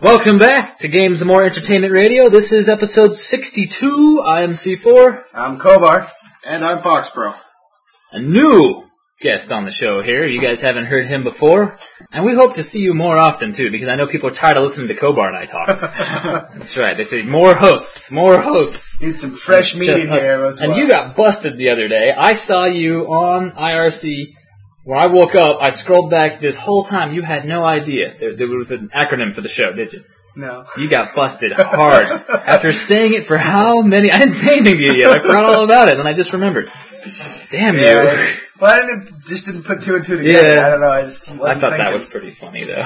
Welcome back to Games More Entertainment Radio. This is episode 62. I am C4. I'm Kovar. And I'm Foxbro. A new guest on the show here. You guys haven't heard him before. And we hope to see you more often, too, because I know people are tired of listening to Kovar and I talk. That's right. They say, more hosts. Need some fresh meat in here as well. And you got busted the other day. I saw you on IRC. When I woke up, I scrolled back this whole time. You had no idea. There was an acronym for the show, did you? No. You got busted hard. After saying it for how many... I didn't say anything to you yet. I forgot all about it, and I just remembered. Damn you. Well, I didn't put two and two together. Yeah. I don't know. I thought that was pretty funny, though.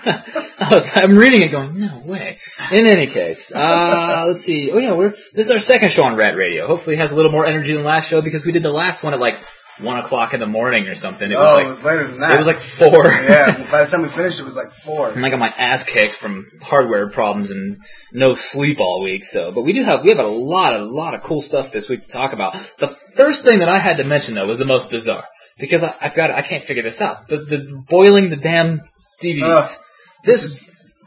I'm reading it going, no way. In any case, let's see. Oh, yeah, this is our second show on Rat Radio. Hopefully it has a little more energy than the last show, because we did the last one at, 1 o'clock in the morning or something. It was later than that. It was 4. Yeah, by the time we finished, it was 4. And I got my ass kicked from hardware problems and no sleep all week. But we have a lot of cool stuff this week to talk about. The first thing that I had to mention though was the most bizarre, because I can't figure this out. The boiling the damn DVDs. This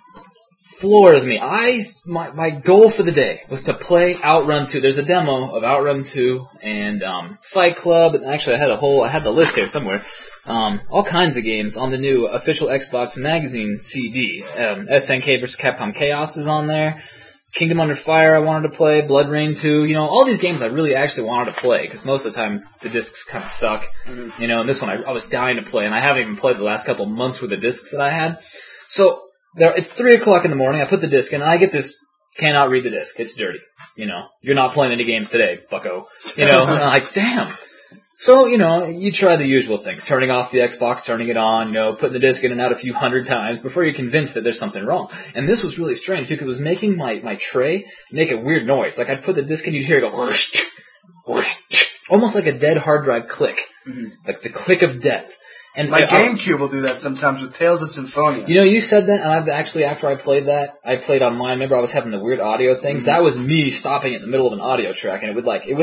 floors me. My goal for the day was to play Outrun 2. There's a demo of Outrun 2 and Fight Club. And actually, I had the list here somewhere. All kinds of games on the new official Xbox Magazine CD. SNK vs. Capcom Chaos is on there. Kingdom Under Fire I wanted to play. Blood Rain 2. All these games I really actually wanted to play, because most of the time the discs kind of suck. Mm-hmm. And this one I was dying to play, and I haven't even played the last couple months with the discs that I had. So it's 3 o'clock in the morning. I put the disc in, and I get this, cannot read the disc. It's dirty. You're not playing any games today, bucko. And I'm like, damn. So, you try the usual things. Turning off the Xbox, turning it on, putting the disc in and out a few hundred times before you're convinced that there's something wrong. And this was really strange, too, because it was making my tray make a weird noise. I'd put the disc in, you'd hear it go, whoosh, whoosh, almost like a dead hard drive click. Mm-hmm. Like the click of death. And my GameCube will do that sometimes with Tales of Symphonia. You said that, and I've actually, after I played that, I played on mine. Remember, I was having the weird audio things. Mm-hmm. That was me stopping it in the middle of an audio track, and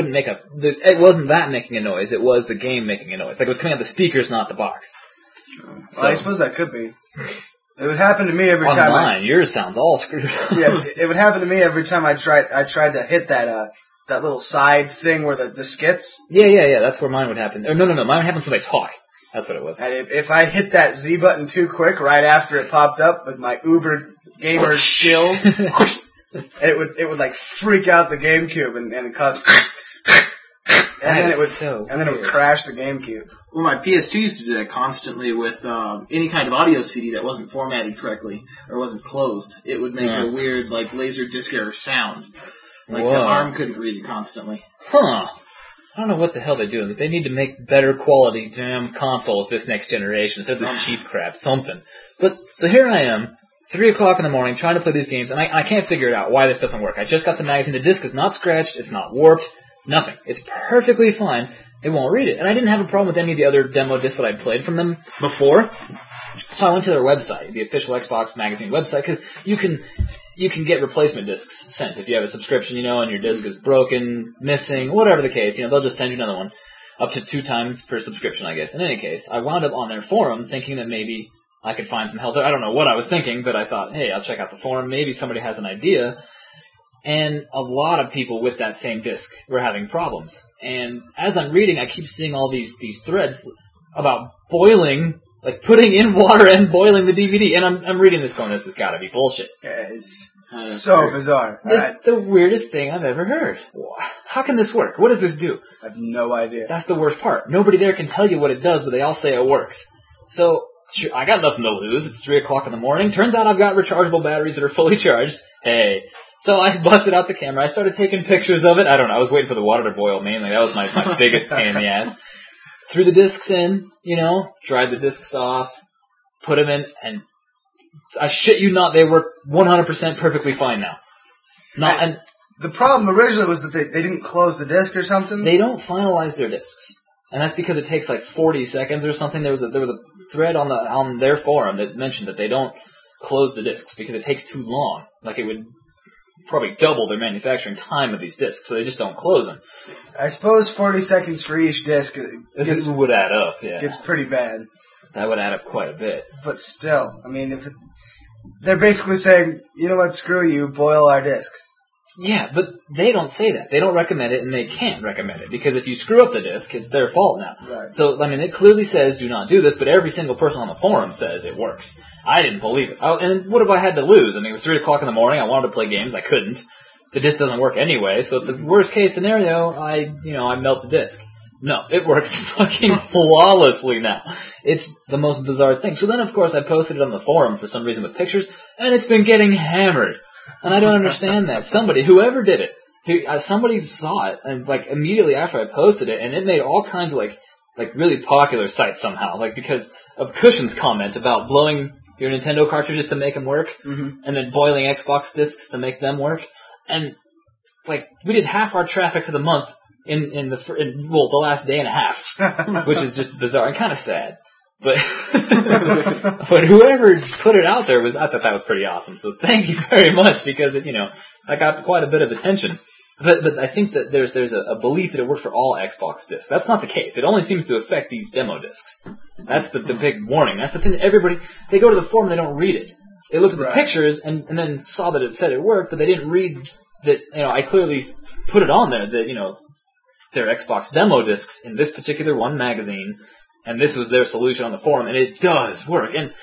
it wasn't that making a noise. It was the game making a noise. It was coming out the speakers, not the box. Well, I suppose that could be. It would happen to me every time. On mine, yours sounds all screwed up. Yeah, it would happen to me every time I tried to hit that little side thing where the skits. Yeah. That's where mine would happen. No. Mine happens when I talk. That's what it was. And if I hit that Z button too quick right after it popped up with my uber gamer skills, it would freak out the GameCube and it caused and then it would crash the GameCube. Well, my PS2 used to do that constantly with any kind of audio CD that wasn't formatted correctly or wasn't closed. It would make a weird laser disc error sound. The ARM couldn't read it constantly. Huh. I don't know what the hell they're doing, but they need to make better quality damn consoles this next generation instead of this cheap crap, something. But, so here I am, 3 o'clock in the morning, trying to play these games, and I can't figure it out why this doesn't work. I just got the magazine, the disc is not scratched, it's not warped, nothing. It's perfectly fine, it won't read it. And I didn't have a problem with any of the other demo discs that I'd played from them before, so I went to their website, the official Xbox Magazine website, because you can get replacement discs sent if you have a subscription, and your disc is broken, missing, whatever the case. They'll just send you another one up to 2 times per subscription, I guess. In any case, I wound up on their forum thinking that maybe I could find some help there. I don't know what I was thinking, but I thought, hey, I'll check out the forum. Maybe somebody has an idea. And a lot of people with that same disc were having problems. And as I'm reading, I keep seeing all these threads about boiling, putting in water and boiling the DVD, and I'm reading this going, this has got to be bullshit. Yeah, it's so bizarre. It's the weirdest thing I've ever heard. How can this work? What does this do? I have no idea. That's the worst part. Nobody there can tell you what it does, but they all say it works. So, I got nothing to lose. It's 3 o'clock in the morning. Turns out I've got rechargeable batteries that are fully charged. Hey. So I busted out the camera. I started taking pictures of it. I don't know. I was waiting for the water to boil mainly. That was my biggest pain in the ass. Threw the discs in, dried the discs off, put them in, and I shit you not, they work 100% perfectly fine now. And the problem originally was that they didn't close the disc or something? They don't finalize their discs. And that's because it takes 40 seconds or something. There was a thread on their forum that mentioned that they don't close the discs because it takes too long. It would probably double their manufacturing time of these discs, so they just don't close them. I suppose 40 seconds for each disc this would add up, yeah. Gets pretty bad. That would add up quite a bit. But still, they're basically saying, you know what, screw you, boil our discs. Yeah, but they don't say that. They don't recommend it, and they can't recommend it, because if you screw up the disc, it's their fault now. Right. So, I mean, it clearly says do not do this, but every single person on the forum says it works. I didn't believe it. And what have I had to lose? I mean, it was 3 o'clock in the morning, I wanted to play games, I couldn't. The disc doesn't work anyway, so at the worst case scenario, I melt the disc. No, it works fucking flawlessly now. It's the most bizarre thing. So then, of course, I posted it on the forum for some reason with pictures, and it's been getting hammered. And I don't understand that. Whoever did it, somebody saw it, and like immediately after I posted it, and it made all kinds of like really popular sites somehow, like because of Cushion's comment about blowing your Nintendo cartridges to make them work, and then boiling Xbox discs to make them work, and like we did half our traffic for the month in the last day and a half, which is just bizarre and kind of sad. But but whoever put it out there I thought that was pretty awesome. So thank you very much, because I got quite a bit of attention. But I think that there's a belief that it worked for all Xbox discs. That's not the case. It only seems to affect these demo discs. That's the big warning. That's the thing that they go to the forum and they don't read it. They looked at the pictures and then saw that it said it worked, but they didn't read that, I clearly put it on there that, their Xbox demo discs in this particular one magazine, and this was their solution on the forum, and it does work. And,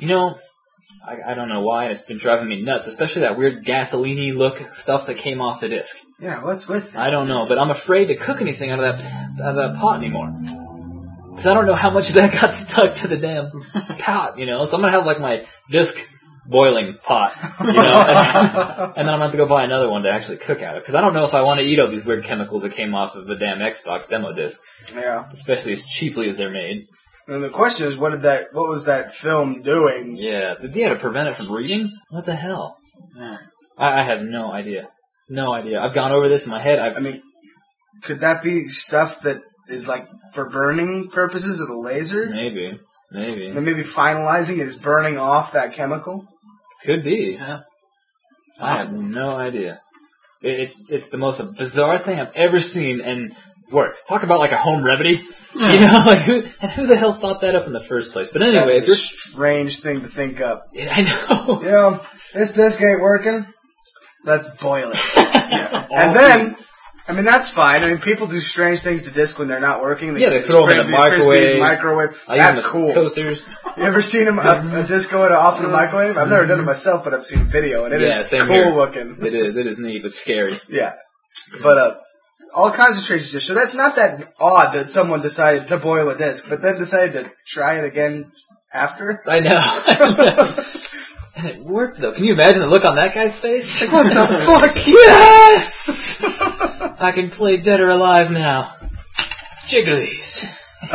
I don't know why, it's been driving me nuts, especially that weird gasoline-y look stuff that came off the disc. Yeah, what's with that? I don't know, but I'm afraid to cook anything out of that pot anymore. Because I don't know how much of that got stuck to the damn pot, So I'm going to have, like, my disc boiling pot, and then I'm going to have to go buy another one to actually cook out of. Because I don't know if I want to eat all these weird chemicals that came off of the damn Xbox demo disc. Yeah. Especially as cheaply as they're made. And the question is, what was that film doing? Yeah, did they have to prevent it from reading? What the hell? Yeah. I have no idea. No idea. I've gone over this in my head. I mean, could that be stuff that is like for burning purposes of the laser? Maybe. And maybe finalizing is burning off that chemical? Could be. Yeah. I have no idea. It's the most bizarre thing I've ever seen, and works. Talk about like a home remedy. Like who the hell thought that up in the first place? But anyway, that's a strange thing to think up. Yeah, I know. This disc ain't working. Let's boil it. And then, that's fine. I mean, people do strange things to disc when they're not working. They throw them in the microwave. That's cool. Coasters. You ever seen a disc go off in a microwave? I've never done it myself, but I've seen video, and it is cool looking. It is neat, but scary. Yeah. But, all kinds of strange discs. So that's not that odd that someone decided to boil a disc, but then decided to try it again after. I know. And it worked, though. Can you imagine the look on that guy's face? Like, what the fuck? Yes! I can play Dead or Alive now. Jigglies.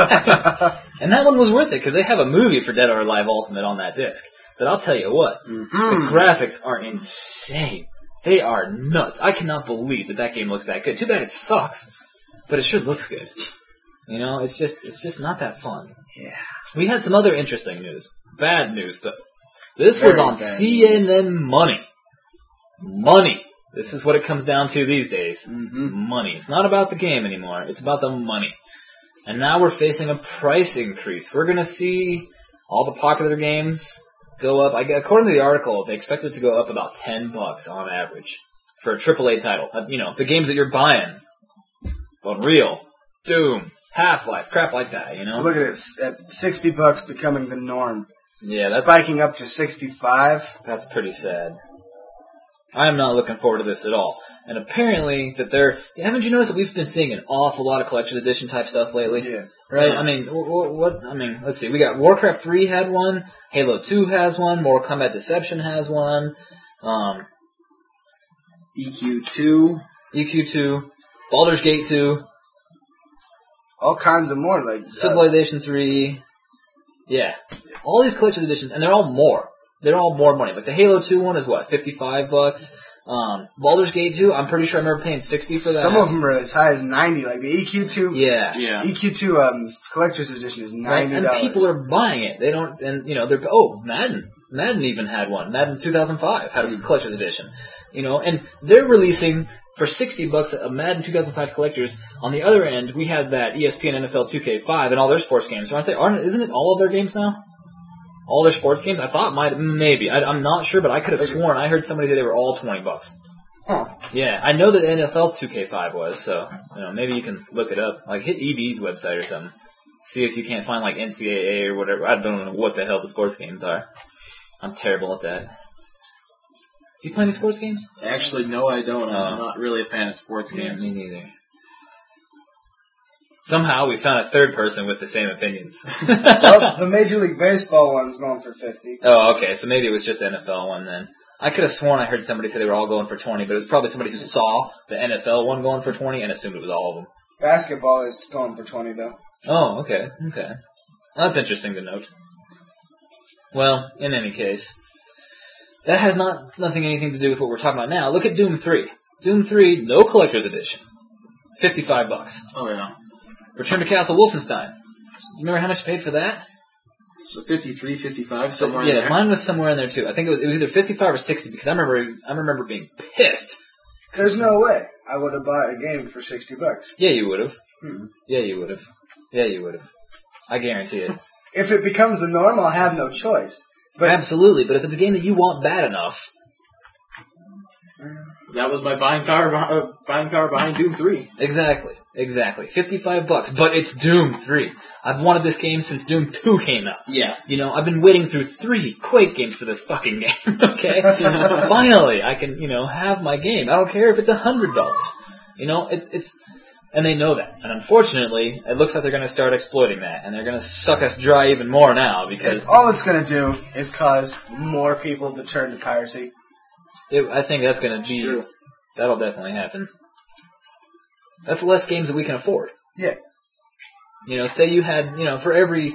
And that one was worth it, because they have a movie for Dead or Alive Ultimate on that disc. But I'll tell you what, the graphics are insane. They are nuts. I cannot believe that game looks that good. Too bad it sucks, but it sure looks good. It's just not that fun. Yeah. We had some other interesting news. Bad news, though. This was on CNN Money. Money. This is what it comes down to these days. Money. It's not about the game anymore. It's about the money. And now we're facing a price increase. We're going to see all the popular games go up. According to the article, they expect it to go up about $10 on average for a AAA title. The games that you're buying. Unreal, Doom, Half-Life, crap like that, Look at it, at $60 becoming the norm. Yeah, that's spiking up to 65. That's pretty sad. I'm not looking forward to this at all. And apparently haven't you noticed that we've been seeing an awful lot of collector's edition type stuff lately? Yeah. Right? Let's see. We got Warcraft 3 had one, Halo 2 has one, Mortal Kombat Deception has one, EQ2, Baldur's Gate 2. All kinds of more, like Civilization 3. Yeah. All these collector's editions, and they're all more. They're all more money. Like the Halo 2 one is what, $55? Baldur's Gate 2, I'm pretty sure I remember paying $60 for that. Some of them are as high as $90, like the EQ2. Yeah. EQ2 collector's edition is $90. Right, and people are buying it. They don't, and Madden. Madden even had one. Madden 2005 had a collector's edition. And they're releasing for $60 a Madden 2005 collectors. On the other end, we have that ESPN NFL 2K5 and all their sports games, aren't they? Isn't it all of their games now? All their sports games, I thought maybe. I'm not sure, but I could have sworn I heard somebody say they were all $20. Huh. Yeah, I know that NFL 2K5 was, so maybe you can look it up. Like hit EB's website or something. See if you can't find like NCAA or whatever. I don't know what the hell the sports games are. I'm terrible at that. Do you play any sports games? Actually, no, I don't. I'm not really a fan of sports games. Me neither. Somehow we found a third person with the same opinions. Well, the Major League Baseball one's going for $50. Oh, okay. So maybe it was just the NFL one then. I could have sworn I heard somebody say they were all going for 20, but it was probably somebody who saw the NFL one going for 20 and assumed it was all of them. Basketball is going for 20 though. Oh, okay. That's interesting to note. Well, in any case, that has anything to do with what we're talking about now. Look at Doom 3. Doom 3, no collector's edition. $55. Oh, yeah. Return to Castle Wolfenstein. You remember how much you paid for that? So 53, 55, somewhere in there. Yeah, mine was somewhere in there too. I think it was either 55 or 60 because I remember being pissed. There's no way I would have bought a game for $60. Yeah, you would have. Hmm. Yeah, you would have. I guarantee it. If it becomes the norm, I'll have no choice. But absolutely, but if it's a game that you want bad enough. That was my buying power behind Doom 3. Exactly. $55, but it's Doom 3. I've wanted this game since Doom 2 came out. Yeah. I've been waiting through 3 Quake games for this fucking game, okay? Finally, I can, have my game. I don't care if it's $100. It's... And they know that. And unfortunately, it looks like they're going to start exploiting that. And they're going to suck us dry even more now because... all it's going to do is cause more people to turn to piracy. I think that's going to be... True. That'll definitely happen. That's less games that we can afford. Yeah. Say you had, for every...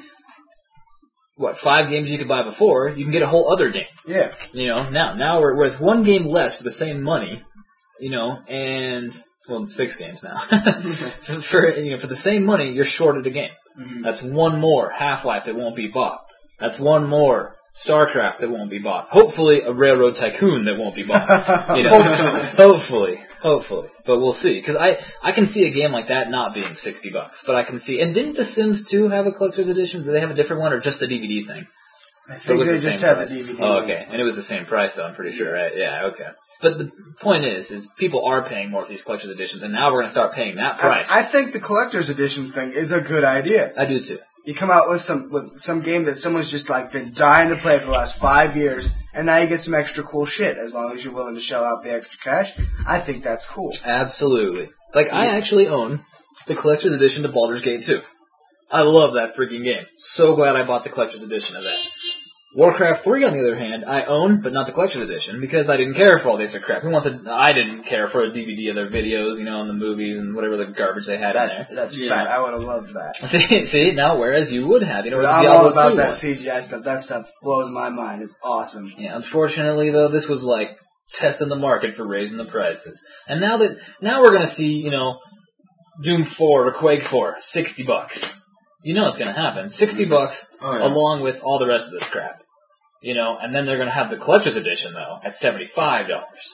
5 games you could buy before, you can get a whole other game. Yeah. Now we're with 1 game less for the same money, and... Well, 6 games now. For the same money, you're shorted a game. Mm-hmm. That's 1 more Half-Life that won't be bought. That's 1 more StarCraft that won't be bought. Hopefully, a Railroad Tycoon that won't be bought. Hopefully. But we'll see. Because I can see a game like that not being $60. But I can see... And didn't The Sims 2 have a collector's edition? Do they have a different one or just a DVD thing? I think they just had the DVD. Oh, okay. And it was the same price, though, I'm pretty sure, right? Yeah, okay. But the point is people are paying more for these collector's editions, and now we're going to start paying that price. I think the collector's edition thing is a good idea. I do, too. You come out with some game that someone's just been dying to play for the last 5 years, and now you get some extra cool shit, as long as you're willing to shell out the extra cash. I think that's cool. Absolutely. I actually own the collector's edition to Baldur's Gate 2. I love that freaking game. So glad I bought the collector's edition of that. Warcraft 3, on the other hand, I own, but not the collector's edition, because I didn't care for all this crap. I didn't care for a DVD of their videos, and the movies and whatever the garbage they had in there. That's fat. I would have loved that. See, now, whereas you would have, I'm all about that CGI stuff. That stuff blows my mind. It's awesome. Yeah, unfortunately, though, this was testing the market for raising the prices. And now we're gonna see, Doom 4 or Quake 4, $60. It's gonna happen. $60 along with all the rest of this crap. And then they're going to have the collector's edition, though, at $75.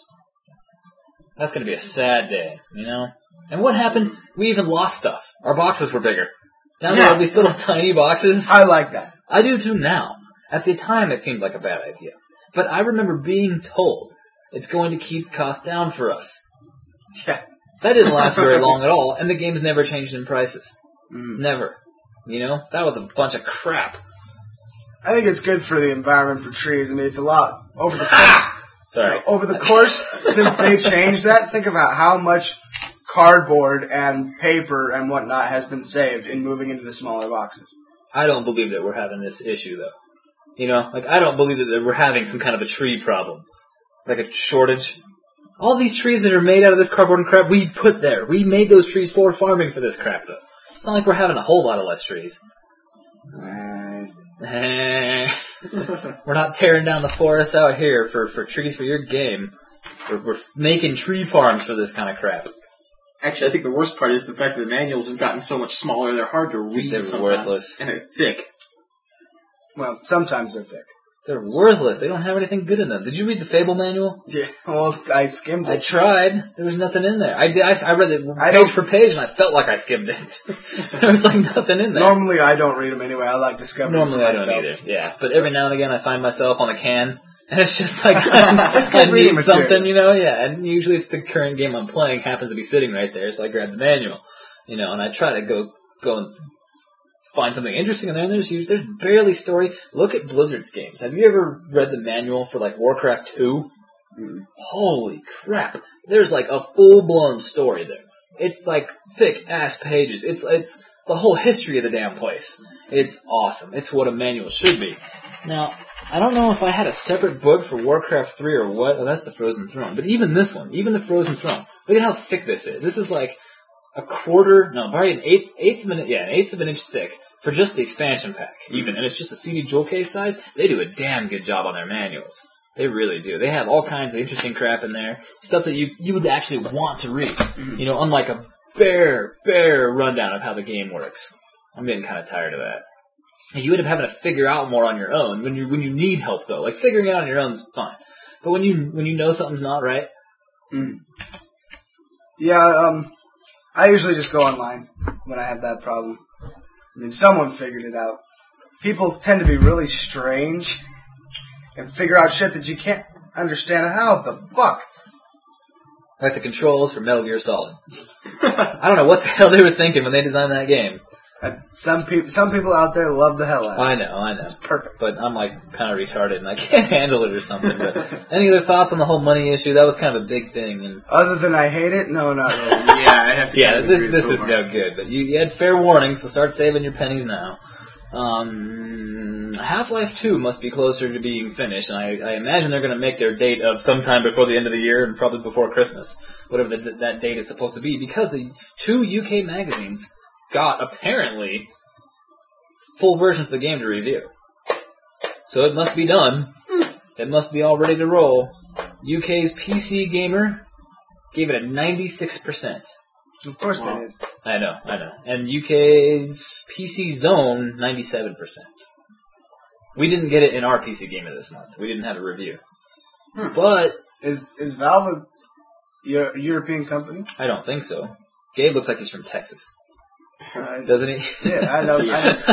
That's going to be a sad day, And what happened? We even lost stuff. Our boxes were bigger. Now there are these little tiny boxes. I like that. I do, too, now. At the time, it seemed like a bad idea. But I remember being told it's going to keep costs down for us. Yeah. That didn't last very long at all, and the games never changed in prices. Never. That was a bunch of crap. I think it's good for the environment, for trees. I mean, it's a lot over the course. Sorry. Over the course, since they changed that, think about how much cardboard and paper and whatnot has been saved in moving into the smaller boxes. I don't believe that we're having this issue, though. I don't believe that we're having some kind of a tree problem. Like a shortage. All these trees that are made out of this cardboard and crap, we put there. We made those trees for farming for this crap, though. It's not like we're having a whole lot of less trees. We're not tearing down the forest out here for trees for your game. We're making tree farms for this kind of crap. Actually, I think the worst part is the fact that the manuals have gotten so much smaller, they're hard to read. They're sometimes, worthless. And they're thick. Well, sometimes they're thick. They're worthless. They don't have anything good in them. Did you read the Fable manual? Yeah, well, I skimmed I it. tried. There was nothing in there. I read it page for page, and I felt like I skimmed it. There was like nothing in there. Normally, I don't read them anyway. I like discovering Normally, for I myself. don't either. Yeah, but every now and again, I find myself on a can, and it's just like I reading need something, material. Yeah. And usually, it's the current game I'm playing happens to be sitting right there, so I grab the manual, and I try to go and find something interesting in there, and there's barely story. Look at Blizzard's games. Have you ever read the manual for like Warcraft 2? Holy crap! There's like a full-blown story there. It's like thick-ass pages. It's the whole history of the damn place. It's awesome. It's what a manual should be. Now, I don't know if I had a separate book for Warcraft 3 or what. Oh, that's the Frozen Throne. But even this one, even the Frozen Throne, look at how thick this is. This is like probably an eighth of an inch thick for just the expansion pack, even. And it's just a CD jewel case size. They do a damn good job on their manuals. They really do. They have all kinds of interesting crap in there. Stuff that you would actually want to read. Unlike a bare rundown of how the game works. I'm getting kind of tired of that. You end up having to figure out more on your own when you need help, though. Like, figuring it out on your own is fine. But when you know something's not right... Yeah, I usually just go online when I have that problem. I mean, someone figured it out. People tend to be really strange and figure out shit that you can't understand. How the fuck? Like the controls for Metal Gear Solid. I don't know what the hell they were thinking when they designed that game. Some people out there love the hell out of it. I know. It's perfect. But I'm like kind of retarded and I can't handle it or something. But any other thoughts on the whole money issue? That was kind of a big thing. And other than I hate it, no, not really. Yeah, I have to. Yeah, this is no good. But you had fair warning, so start saving your pennies now. Half-Life 2 must be closer to being finished, and I imagine they're going to make their date of sometime before the end of the year and probably before Christmas, whatever that date is supposed to be, because the 2 UK magazines got, apparently, full versions of the game to review. So it must be done. It must be all ready to roll. UK's PC Gamer gave it a 96%. Of course they did. I know. And UK's PC Zone, 97%. We didn't get it in our PC Gamer this month. We didn't have a review. But... Is Valve a European company? I don't think so. Gabe looks like he's from Texas. Doesn't he? Yeah, I know.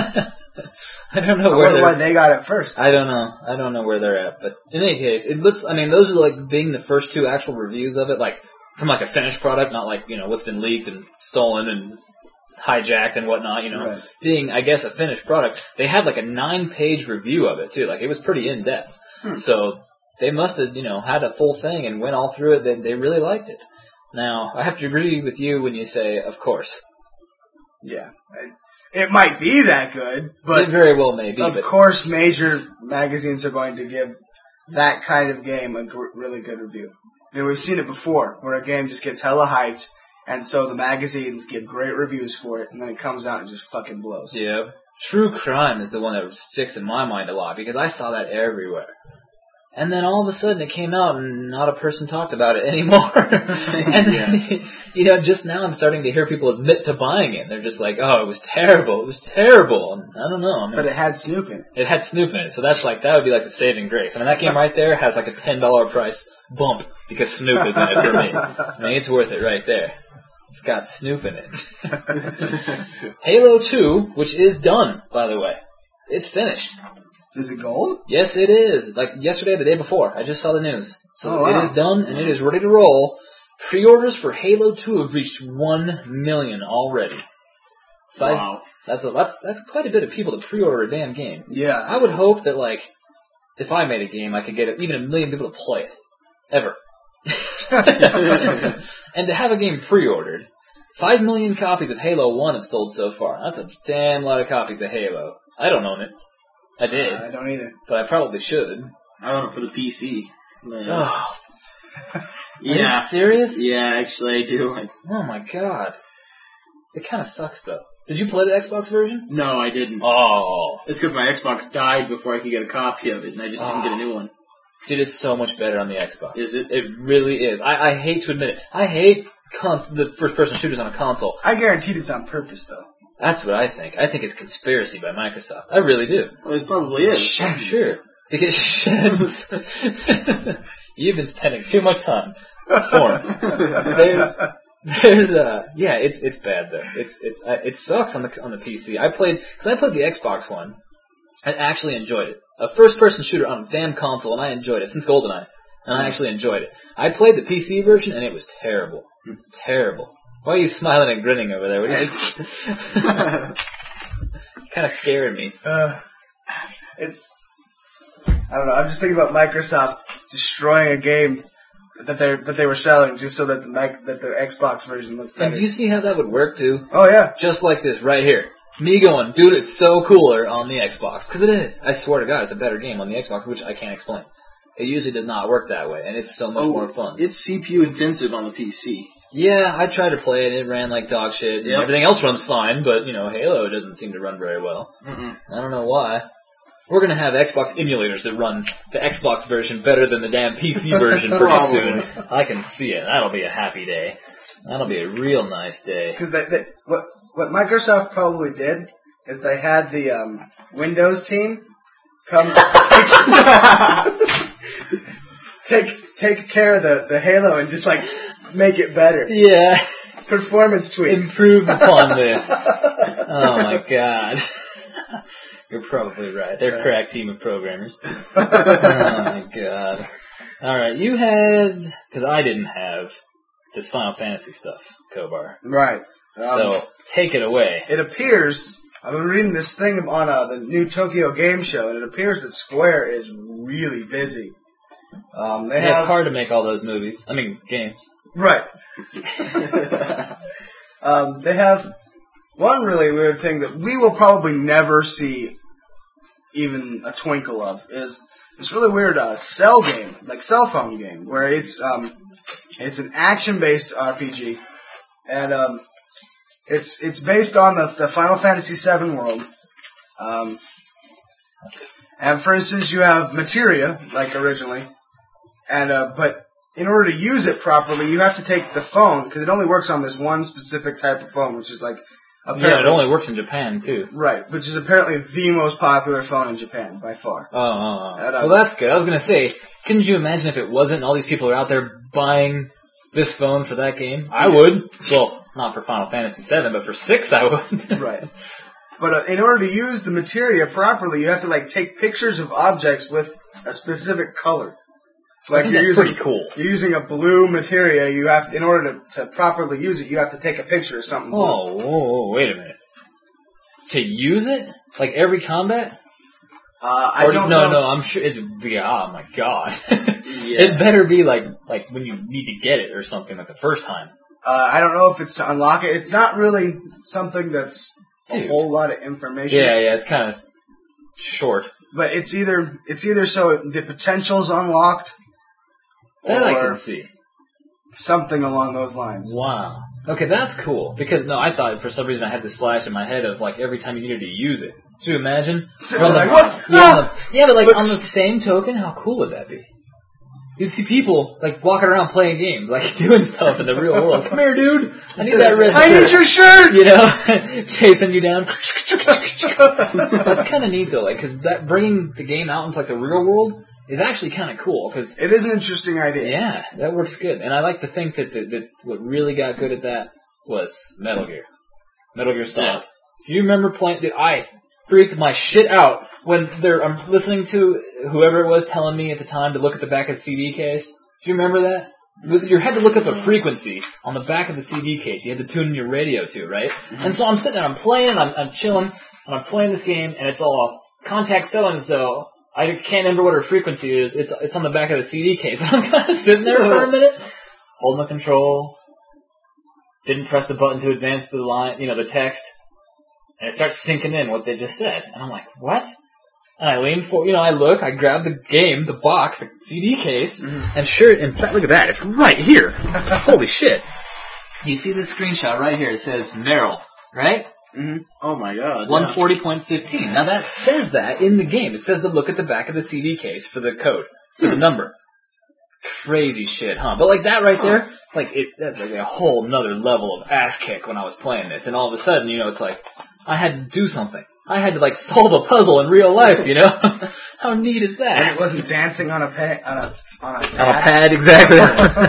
I don't know why they got it first. I don't know where they're at. But in any case, it looks... I mean, those are like being the first 2 actual reviews of it, like from like a finished product, not like, what's been leaked and stolen and hijacked and whatnot, Right. Being, I guess, a finished product. They had like a 9-page review of it too. Like, it was pretty in-depth. So they must have, had a full thing and went all through it. They really liked it. Now, I have to agree with you when you say, of course. Yeah. It might be that good, but it very well may be. Of course, major magazines are going to give that kind of game a really good review. I mean, we've seen it before, where a game just gets hella hyped, and so the magazines give great reviews for it, and then it comes out and just fucking blows. Yeah. True Crime is the one that sticks in my mind a lot, because I saw that everywhere. And then all of a sudden it came out and not a person talked about it anymore. And then, just now I'm starting to hear people admit to buying it. They're just like, oh, it was terrible. And I don't know. But it had Snoop in it. It had Snoop in it, so that would be like the saving grace. I mean, that game right there has like a $10 price bump because Snoop is in it for me. I mean, it's worth it right there. It's got Snoop in it. Halo 2, which is done, by the way. It's finished. Is it gold? Yes, it is. Like yesterday, the day before. I just saw the news. So wow. It is done, and it is ready to roll. Pre-orders for Halo 2 have reached 1 million already. Wow. That's quite a bit of people to pre-order a damn game. Yeah. I would hope that, like, if I made a game, I could get even 1 million people to play it. Ever. And to have a game pre-ordered, 5 million copies of Halo 1 have sold so far. That's a damn lot of copies of Halo. I don't own it. I did. I don't either. But I probably should. I own it for the PC. Oh. Yeah. Are you serious? Yeah, actually I do. Oh my god. It kind of sucks though. Did you play the Xbox version? No, I didn't. Oh. It's because my Xbox died before I could get a copy of it, and I just didn't get a new one. Dude, it's so much better on the Xbox. Is it? It really is. I hate to admit it. I hate the first-person shooters on a console. I guaranteed it's on purpose, though. That's what I think. I think it's conspiracy by Microsoft. I really do. Well, it probably is. I'm sure. Because Shed's... You've been spending too much time on forums. It's bad though. It sucks on the PC. I played the Xbox one. I actually enjoyed it. A first-person shooter on a damn console, and I enjoyed it since GoldenEye, and I actually enjoyed it. I played the PC version, and it was terrible, terrible. Why are you smiling and grinning over there? What are you... Kind of scared me. I don't know. I'm just thinking about Microsoft destroying a game that they were selling just so that the Xbox version looked better. And do you see how that would work too? Oh yeah, just like this right here. Me going, dude, it's so cooler on the Xbox because it is. I swear to God, it's a better game on the Xbox, which I can't explain. It usually does not work that way, and it's so much more fun. It's CPU intensive on the PC. Yeah, I tried to play it, and it ran like dog shit. Yep. Everything else runs fine, but Halo doesn't seem to run very well. I don't know why. We're going to have Xbox emulators that run the Xbox version better than the damn PC version pretty soon. I can see it. That'll be a happy day. That'll be a real nice day. Because what Microsoft probably did is they had the Windows team come take care of the Halo and just like make it better. Yeah. Performance tweaks. Improve upon this. Oh my God. You're probably right. They're a crack team of programmers. Oh my God. Alright, you had... Because I didn't have this Final Fantasy stuff, Kobar. Right. So, take it away. It appears... I've been reading this thing on the new Tokyo Game Show, and it appears that Square is really busy. It's hard to make all those movies. I mean, games. Right. They have one really weird thing that we will probably never see even a twinkle of is this really weird cell game, like cell phone game, where it's an action-based RPG, and it's based on the Final Fantasy VII world. And for instance, you have materia, like originally, and but in order to use it properly, you have to take the phone, because it only works on this one specific type of phone, which is like... Yeah, it only works in Japan, too. Right, which is apparently the most popular phone in Japan, by far. Well, that's good. I was going to say, couldn't you imagine if it wasn't, all these people are out there buying this phone for that game? I would. Well, not for Final Fantasy VII, but for 6 I would. Right. But in order to use the materia properly, you have to like take pictures of objects with a specific color. Like I think that's pretty cool. You're using a blue materia. You have in order to properly use it, you have to take a picture of something blue. Whoa, wait a minute. To use it? Like every combat? I don't know. No, I'm sure it's... Oh my God. It better be like when you need to get it or something like the first time. I don't know if it's to unlock it. It's not really something that's a whole lot of information. Yeah, it's kind of short. But it's either so the potential's unlocked, that I can see. Something along those lines. Wow. Okay, that's cool. Because, I thought for some reason I had this flash in my head of, like, every time you needed to use it. Do you imagine? Like, what? Yeah, but, like, on the same token, how cool would that be? You'd see people, like, walking around playing games, like, doing stuff in the real world. Come here, dude. I need that red shirt. I need your shirt! Chasing you down. That's kind of neat, though, like, because bringing the game out into, like, the real world is actually kind of cool. Cause it is an interesting idea. Yeah, that works good. And I like to think that what really got good at that was Metal Gear. Metal Gear Solid. Do you remember playing... I freaked my shit out when I'm listening to whoever it was telling me at the time to look at the back of the CD case. Do you remember that? You had to look up a frequency on the back of the CD case. You had to tune in your radio to, right? Mm-hmm. And so I'm sitting there, I'm playing, I'm chilling, and I'm playing this game, and it's all contact so-and-so. I can't remember what her frequency is. It's on the back of the CD case. I'm kind of sitting there for a minute, holding the control, didn't press the button to advance the line, the text, and it starts sinking in what they just said. And I'm like, what? And I lean forward, I look, I grab the game, the box, the CD case, and sure, in fact, look at that, it's right here. Holy shit. You see this screenshot right here, it says Meryl, right? Mm-hmm. Oh my God. 140.15. Now that says that in the game. It says to look at the back of the CD case for the code, for the number. Crazy shit, huh? But like that right there, that's like a whole nother level of ass kick when I was playing this. And all of a sudden, it's like, I had to do something. I had to like solve a puzzle in real life, you know? How neat is that? And it wasn't dancing on a pad. On a pad, exactly.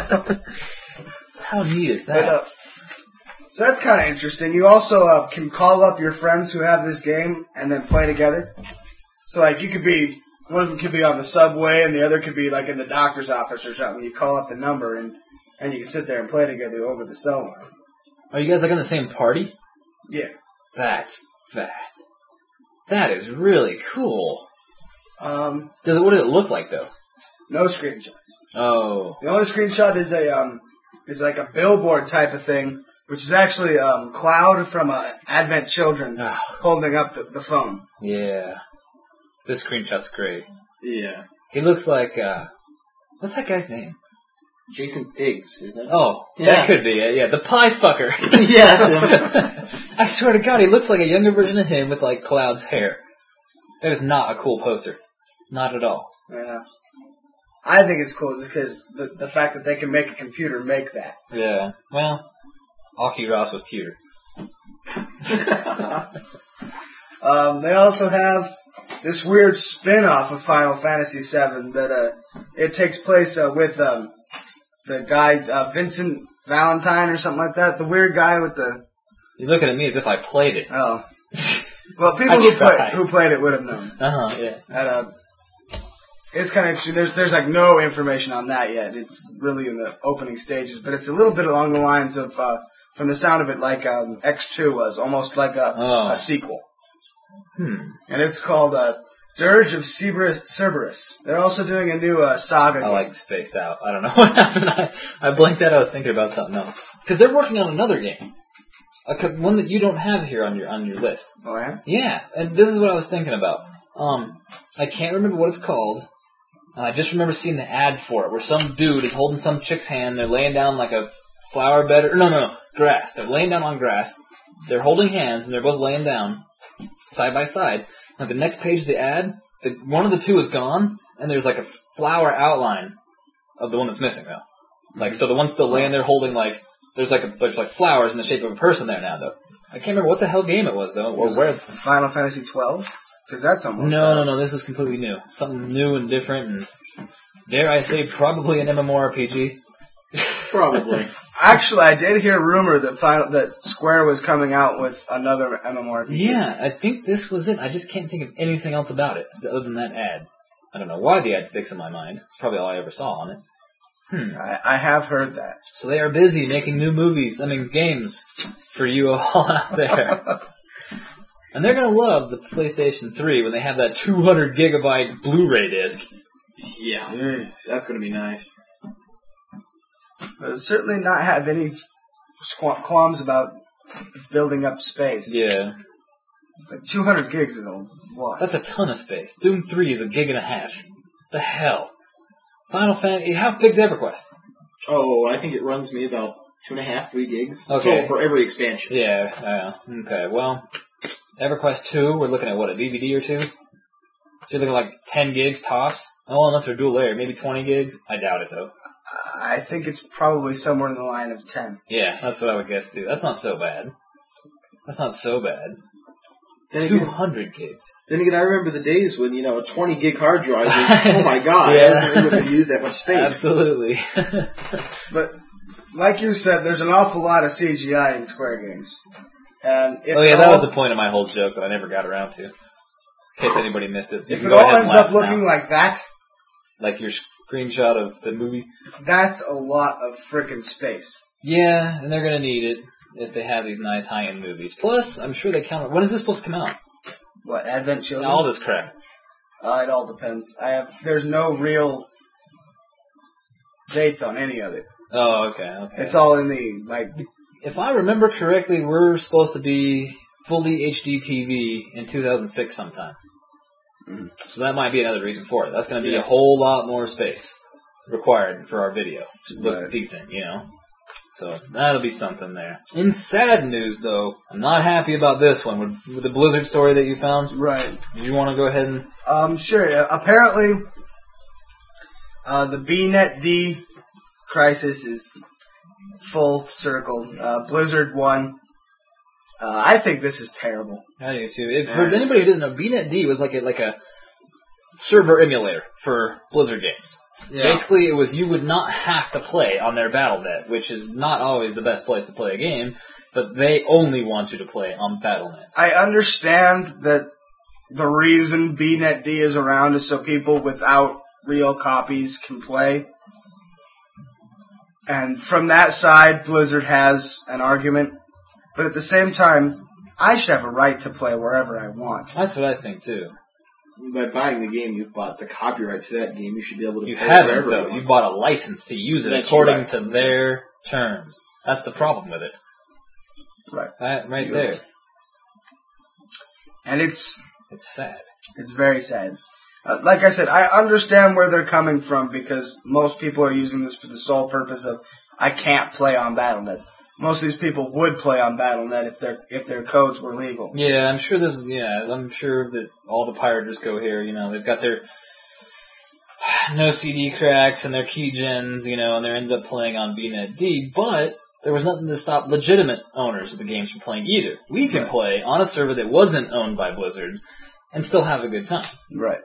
How neat is that? But, so that's kind of interesting. You also can call up your friends who have this game and then play together. So like you could be, one of them could be on the subway and the other could be like in the doctor's office or something. You call up the number and you can sit there and play together over the cell line. Are you guys like in the same party? Yeah. That's fat. That is really cool. What did it look like though? No screenshots. Oh. The only screenshot is is like a billboard type of thing, which is actually Cloud from Advent Children holding up the phone. Yeah. This screenshot's great. Yeah. He looks like what's that guy's name? Jason Biggs, isn't it? Oh, yeah. That could be it. Yeah, the pie fucker. Yeah. I swear to God, he looks like a younger version of him with like Cloud's hair. That is not a cool poster. Not at all. Yeah. I think it's cool just because the fact that they can make a computer make that. Yeah. Well, Aki Ross was cuter. They also have this weird spin-off of Final Fantasy VII that it takes place with the guy Vincent Valentine or something like that. The weird guy with the... You're looking at me as if I played it. Oh. Well, people who played it would have known. Yeah. And, it's kind of interesting. There's like no information on that yet. It's really in the opening stages, but it's a little bit along the lines of, from the sound of it, like X2 was, almost like a sequel. And it's called Dirge of Cerberus. They're also doing a new saga game. I like spaced out. I don't know what happened. I blinked out. I was thinking about something else. Because they're working on another game. One that you don't have here on your list. Oh, yeah? Yeah, and this is what I was thinking about. I can't remember what it's called. I just remember seeing the ad for it, where some dude is holding some chick's hand. They're laying down like a flower bed. No, grass. They're laying down on grass. They're holding hands, and they're both laying down side by side. And the next page of the ad, one of the two is gone, and there's like a flower outline of the one that's missing, though. Like, so the one's still laying there holding like, there's like flowers in the shape of a person there now, though. I can't remember what the hell game it was, though, or where. Final Fantasy 12? Because that's almost... No, this was completely new. Something new and different, and dare I say, probably an MMORPG. Probably. Actually, I did hear a rumor that Square was coming out with another MMORPG. Yeah, I think this was it. I just can't think of anything else about it other than that ad. I don't know why the ad sticks in my mind. It's probably all I ever saw on it. I have heard that. So they are busy making new games for you all out there. And they're going to love the PlayStation 3 when they have that 200 gigabyte Blu-ray disc. Yeah, that's going to be nice. But certainly not have any qualms about building up space. Yeah. Like 200 gigs is a lot. That's a ton of space. Doom 3 is 1.5 gigs. The hell? Final Fantasy, how big's EverQuest? Oh, I think it runs me about 2.5, 3 gigs. Okay. For every expansion. Yeah, okay, well, EverQuest 2, we're looking at what, a DVD or two? So you're looking at like 10 gigs tops? Oh, unless they're dual layer, maybe 20 gigs? I doubt it, though. I think it's probably somewhere in the line of 10. Yeah, that's what I would guess, too. That's not so bad. Then 200 gigs. Then again, I remember the days when, a 20 gig hard drive was, oh my god, yeah. I didn't even use that much space. Absolutely. But, like you said, there's an awful lot of CGI in Square games. And that was the point of my whole joke that I never got around to. In case anybody missed it. If it all ends up looking like that... Like your screenshot of the movie? That's a lot of frickin' space. Yeah, and they're going to need it if they have these nice high-end movies. Plus, I'm sure they count... When is this supposed to come out? What, Advent Children? All this crap. It all depends. There's no real dates on any of it. Oh, okay. It's all in the, If I remember correctly, we're supposed to be fully HD TV in 2006 sometime. So that might be another reason for it. That's going to be a whole lot more space required for our video to look decent, So that'll be something there. In sad news, though, I'm not happy about this one. With the Blizzard story that you found. Right. Did you want to go ahead and... Sure. Apparently, the BNetD crisis is full circle. Blizzard won. I think this is terrible. I do too. For anybody who doesn't know, BNetD was like a server emulator for Blizzard games. Yeah. Basically, it was you would not have to play on their Battle.net, which is not always the best place to play a game, but they only want you to play on Battle.net. I understand that the reason BNetD is around is so people without real copies can play. And from that side, Blizzard has an argument. But at the same time, I should have a right to play wherever I want. That's what I think, too. By buying the game, you've bought the copyright to that game. You should be able to play wherever though. You bought a license to use it according to their terms. That's the problem with it. Right. Right there. And it's sad. It's very sad. Like I said, I understand where they're coming from because most people are using this for the sole purpose of, I can't play on Battle.net. Most of these people would play on Battle.net if their codes were legal. Yeah, I'm sure I'm sure that all the pirators go here, they've got their no CD cracks and their keygens, and they end up playing on BNetD, but there was nothing to stop legitimate owners of the games from playing either. We can play on a server that wasn't owned by Blizzard and still have a good time. Right.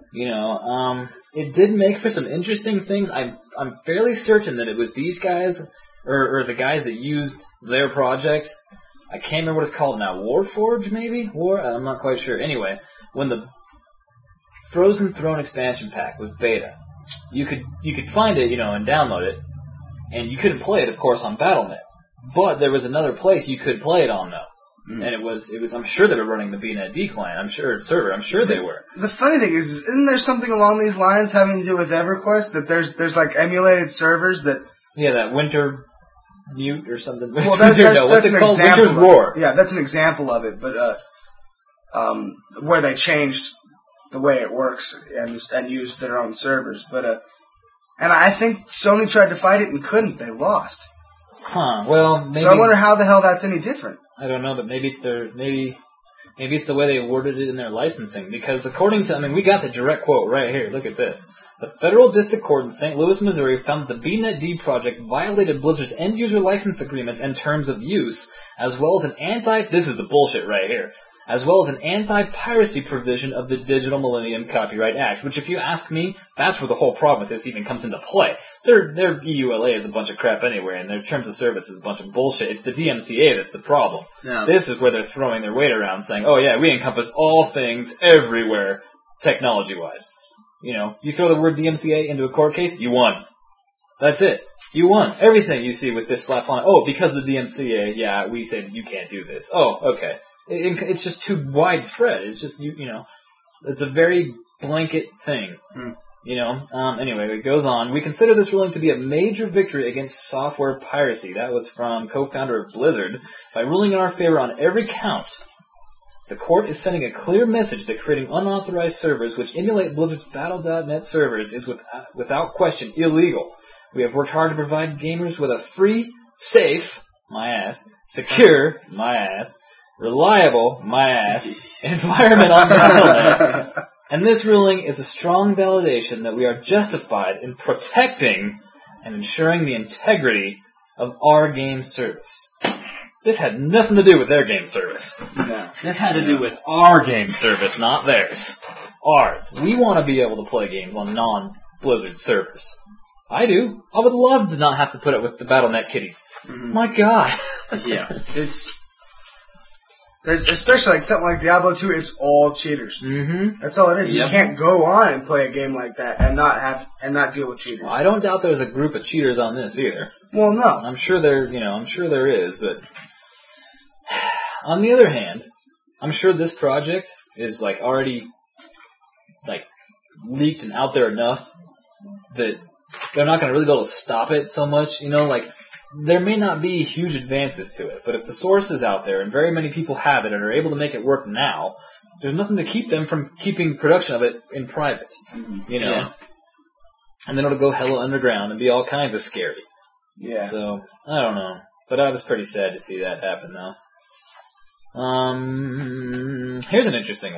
It did make for some interesting things. I'm fairly certain that it was these guys or the guys that used their project. I can't remember what it's called now. Warforge, maybe? I'm not quite sure. Anyway, when the Frozen Throne expansion pack was beta, you could find it, and download it, and you couldn't play it, of course, on Battle.net. But there was another place you could play it on, though. Mm. And it was. I'm sure they were running the BNetD client. server. I'm sure they were. The funny thing is, isn't there something along these lines having to do with EverQuest that there's like emulated servers that? Yeah, that Winter Mute or something. Well, that's what's it called? Winter's Roar. Yeah, that's an example of it. But where they changed the way it works and used their own servers. But and I think Sony tried to fight it and couldn't. They lost. Huh. Well, maybe. So I wonder how the hell that's any different. I don't know, but maybe it's maybe it's the way they worded it in their licensing. Because according to, we got the direct quote right here. Look at this. The Federal District Court in St. Louis, Missouri found that the BNetD project violated Blizzard's end-user license agreements and terms of use, as well as this is the bullshit right here, as well as an anti-piracy provision of the Digital Millennium Copyright Act, which if you ask me, that's where the whole problem with this even comes into play. Their EULA is a bunch of crap anyway, and their terms of service is a bunch of bullshit. It's the DMCA that's the problem. Yeah. This is where they're throwing their weight around, saying, oh yeah, we encompass all things everywhere, technology-wise. You throw the word DMCA into a court case, you won. That's it. You won. Everything you see with this slap on it. Oh, because of the DMCA, yeah, we said you can't do this. Oh, okay. It's just too widespread. It's just, it's a very blanket thing. Anyway, it goes on. We consider this ruling to be a major victory against software piracy. That was from co-founder of Blizzard. By ruling in our favor on every count, the court is sending a clear message that creating unauthorized servers which emulate Blizzard's Battle.net servers is without question illegal. We have worked hard to provide gamers with a free, safe, my ass, secure, my ass, reliable, my ass, environment on Battle.net. And this ruling is a strong validation that we are justified in protecting and ensuring the integrity of our game service. This had nothing to do with their game service. No. This had to do with our game service, not theirs. Ours. We want to be able to play games on non-Blizzard servers. I do. I would love to not have to put up with the Battle.net kiddies. Mm-hmm. My God. Yeah. There's especially like something like Diablo 2, it's all cheaters. Mm-hmm. That's all it is. Yep. You can't go on and play a game like that and not deal with cheaters. Well, I don't doubt there's a group of cheaters on this either. Well, no. I'm sure there is, but on the other hand, I'm sure this project is already leaked and out there enough that they're not going to really be able to stop it so much. There may not be huge advances to it, but if the source is out there and very many people have it and are able to make it work now, there's nothing to keep them from keeping production of it in private. Yeah. And then it'll go hella underground and be all kinds of scary. Yeah. So, I don't know. But I was pretty sad to see that happen, though. Here's an interesting one.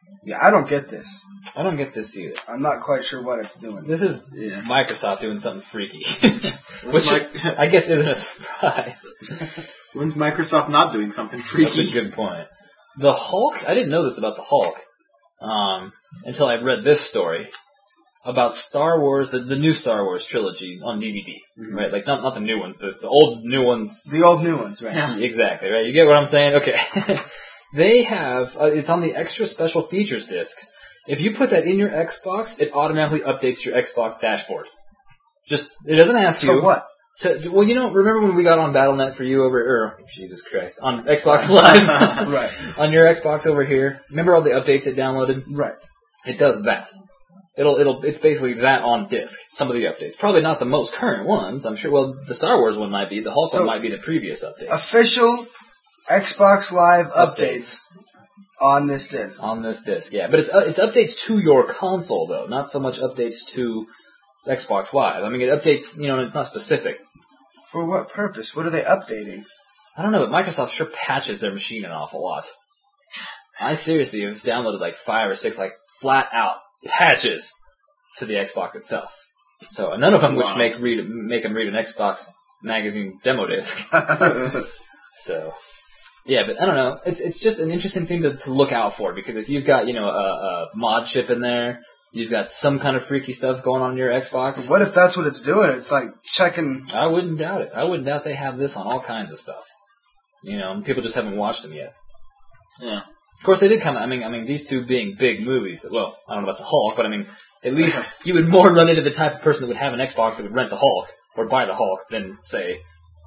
Yeah, I don't get this. I don't get this either. I'm not quite sure what it's doing. This is Microsoft doing something freaky, which I guess isn't a surprise. When's Microsoft not doing something freaky? That's a good point. The Hulk, I didn't know this about the Hulk until I read this story about Star Wars, the new Star Wars trilogy on DVD, right? Like not the new ones, the old new ones. The old new ones, right? Yeah. Exactly, right? You get what I'm saying? Okay. They have, it's on the extra special features discs. If you put that in your Xbox, it automatically updates your Xbox dashboard. It doesn't ask you. For what? Well, remember when we got on Battle.net for you Jesus Christ, on Xbox Live? Right. On your Xbox over here. Remember all the updates it downloaded? Right. It does that. It's basically that on disc. Some of the updates. Probably not the most current ones, I'm sure. Well, the Star Wars one might be. The Hulk one might be the previous update. Official Xbox Live updates on this disc. On this disc, yeah. But it's updates to your console, though. Not so much updates to Xbox Live. I mean, it updates, it's not specific. For what purpose? What are they updating? I don't know, but Microsoft sure patches their machine an awful lot. I seriously have downloaded like 5 or 6, like, flat-out patches to the Xbox itself. So, none of them which make them read an Xbox magazine demo disc. So, yeah, but I don't know. It's just an interesting thing to look out for, because if you've got, a mod chip in there, you've got some kind of freaky stuff going on in your Xbox. What if that's what it's doing? It's like checking... I wouldn't doubt it. I wouldn't doubt they have this on all kinds of stuff. People just haven't watched them yet. Yeah. Of course, they did come out. I mean, these two being big movies. Well, I don't know about the Hulk, but I mean, at least you would more run into the type of person that would have an Xbox that would rent the Hulk or buy the Hulk than, say,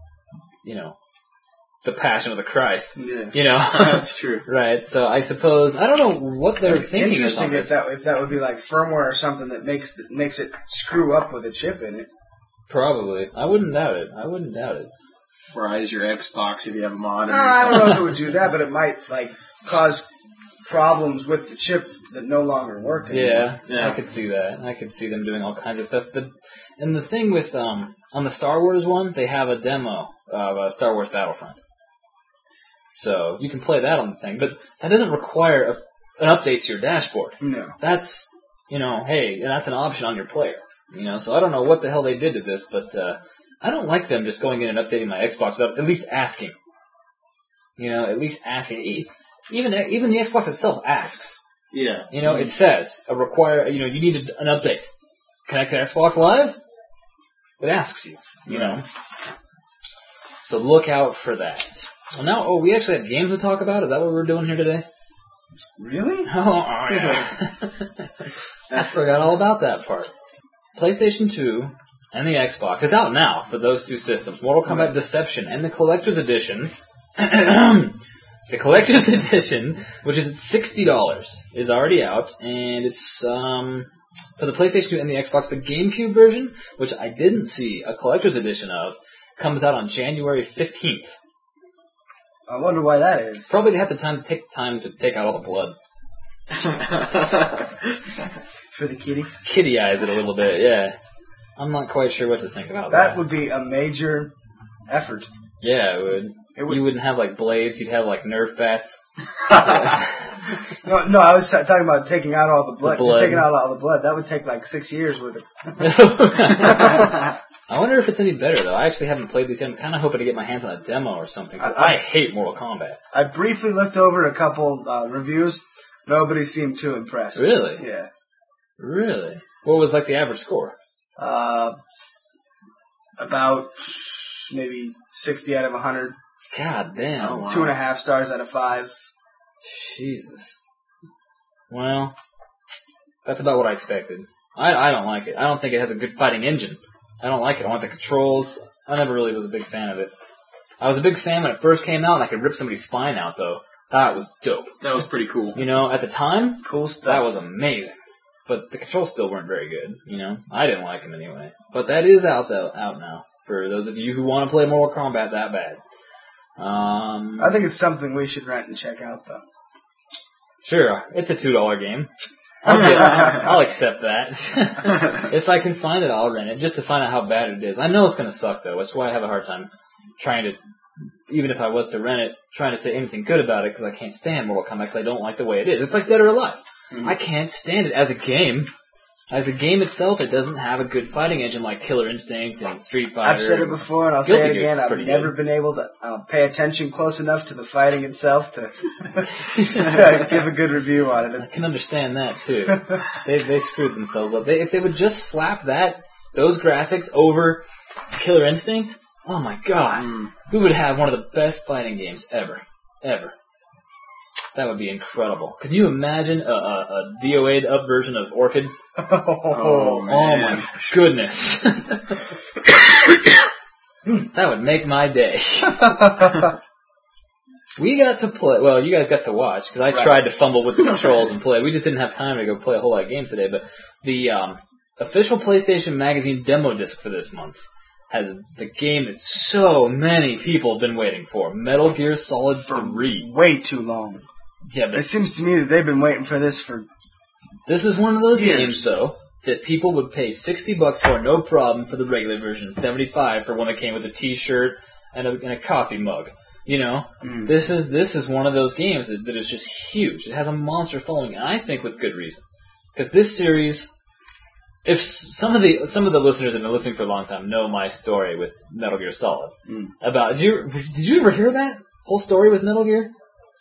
the Passion of the Christ. Yeah. That's true. Right. So I suppose I don't know what they're thinking. Interesting if that would be like firmware or something that makes it screw up with a chip in it. Probably. I wouldn't doubt it. Fries your Xbox if you have a mod. I don't know if it would do that, but it might cause problems with the chip that no longer work anymore. Yeah, I could see that. I could see them doing all kinds of stuff. And the thing with on the Star Wars one, they have a demo of Star Wars Battlefront. So you can play that on the thing, but that doesn't require an update to your dashboard. No. That's, hey, that's an option on your player. So I don't know what the hell they did to this, but I don't like them just going in and updating my Xbox without at least asking. At least asking. Even the Xbox itself asks. Yeah. It says you need an update. Connect to Xbox Live? It asks you, So look out for that. Well, now, we actually have games to talk about? Is that what we're doing here today? Really? Oh yeah. I forgot all about that part. PlayStation 2 and the Xbox is out now for those two systems. Mortal Kombat Deception and the Collector's Edition. The Collector's Edition, which is at $60, is already out, and it's for the PlayStation 2 and the Xbox. The GameCube version, which I didn't see a Collector's Edition of, comes out on January 15th. I wonder why that is. Probably they have the time to take out all the blood. For the kiddies? Kitty eyes it a little bit, yeah. I'm not quite sure what to think about that. That would be a major effort. Yeah, it would. You wouldn't have blades, you'd have Nerf bats. No, I was talking about taking out all the blood. Just taking out all the blood. That would take 6 years worth of. I wonder if it's any better, though. I actually haven't played these yet. I'm kind of hoping to get my hands on a demo or something, 'cause I hate Mortal Kombat. I briefly looked over a couple reviews. Nobody seemed too impressed. Really? Yeah. Really? What was the average score? About maybe 60 out of 100. God damn. Oh, wow. 2.5 stars out of 5. Jesus. Well, that's about what I expected. I don't like it. I don't think it has a good fighting engine. I don't like it. I want the controls. I never really was a big fan of it. I was a big fan when it first came out, and I could rip somebody's spine out, though. That was dope. That was pretty cool. At the time, cool stuff. That was amazing. But the controls still weren't very good, I didn't like them anyway. But that is out now, for those of you who want to play Mortal Kombat that bad. I think it's something we should rent and check out, though. Sure, it's a $2 game. I'll accept that. If I can find it, I'll rent it, just to find out how bad it is. I know it's going to suck, though. That's why I have a hard time trying to, even if I was to rent it, trying to say anything good about it, because I can't stand Mortal Kombat, because I don't like the way it is. It's like Dead or Alive. I can't stand it as a game. As a game itself, it doesn't have a good fighting engine like Killer Instinct and Street Fighter. I've said it before, and I'll say it again. I've never been able to pay attention close enough to the fighting itself to give a good review on it. I can understand that too. They screwed themselves up. If they would just slap those graphics over Killer Instinct, oh my god, we would have one of the best fighting games ever. That would be incredible. Could you imagine a DOA'd up version of Orchid? Oh my goodness. That would make my day. We got to play, well, you guys got to watch, because I tried to fumble with the controls and play. We just didn't have time to go play a whole lot of games today, but the official PlayStation Magazine demo disc for this month has the game that so many people have been waiting for, Metal Gear Solid 3. Way too long. Yeah, but it seems to me that they've been waiting for this for... This is one of those games, though, that people would pay $60 for, no problem, for the regular version, $75 for one that came with a T-shirt and a coffee mug. You know, this is one of those games that is just huge. It has a monster following, and I think with good reason, because this series, if some of the listeners that have been listening for a long time know my story with Metal Gear Solid, about did you ever hear that whole story with Metal Gear?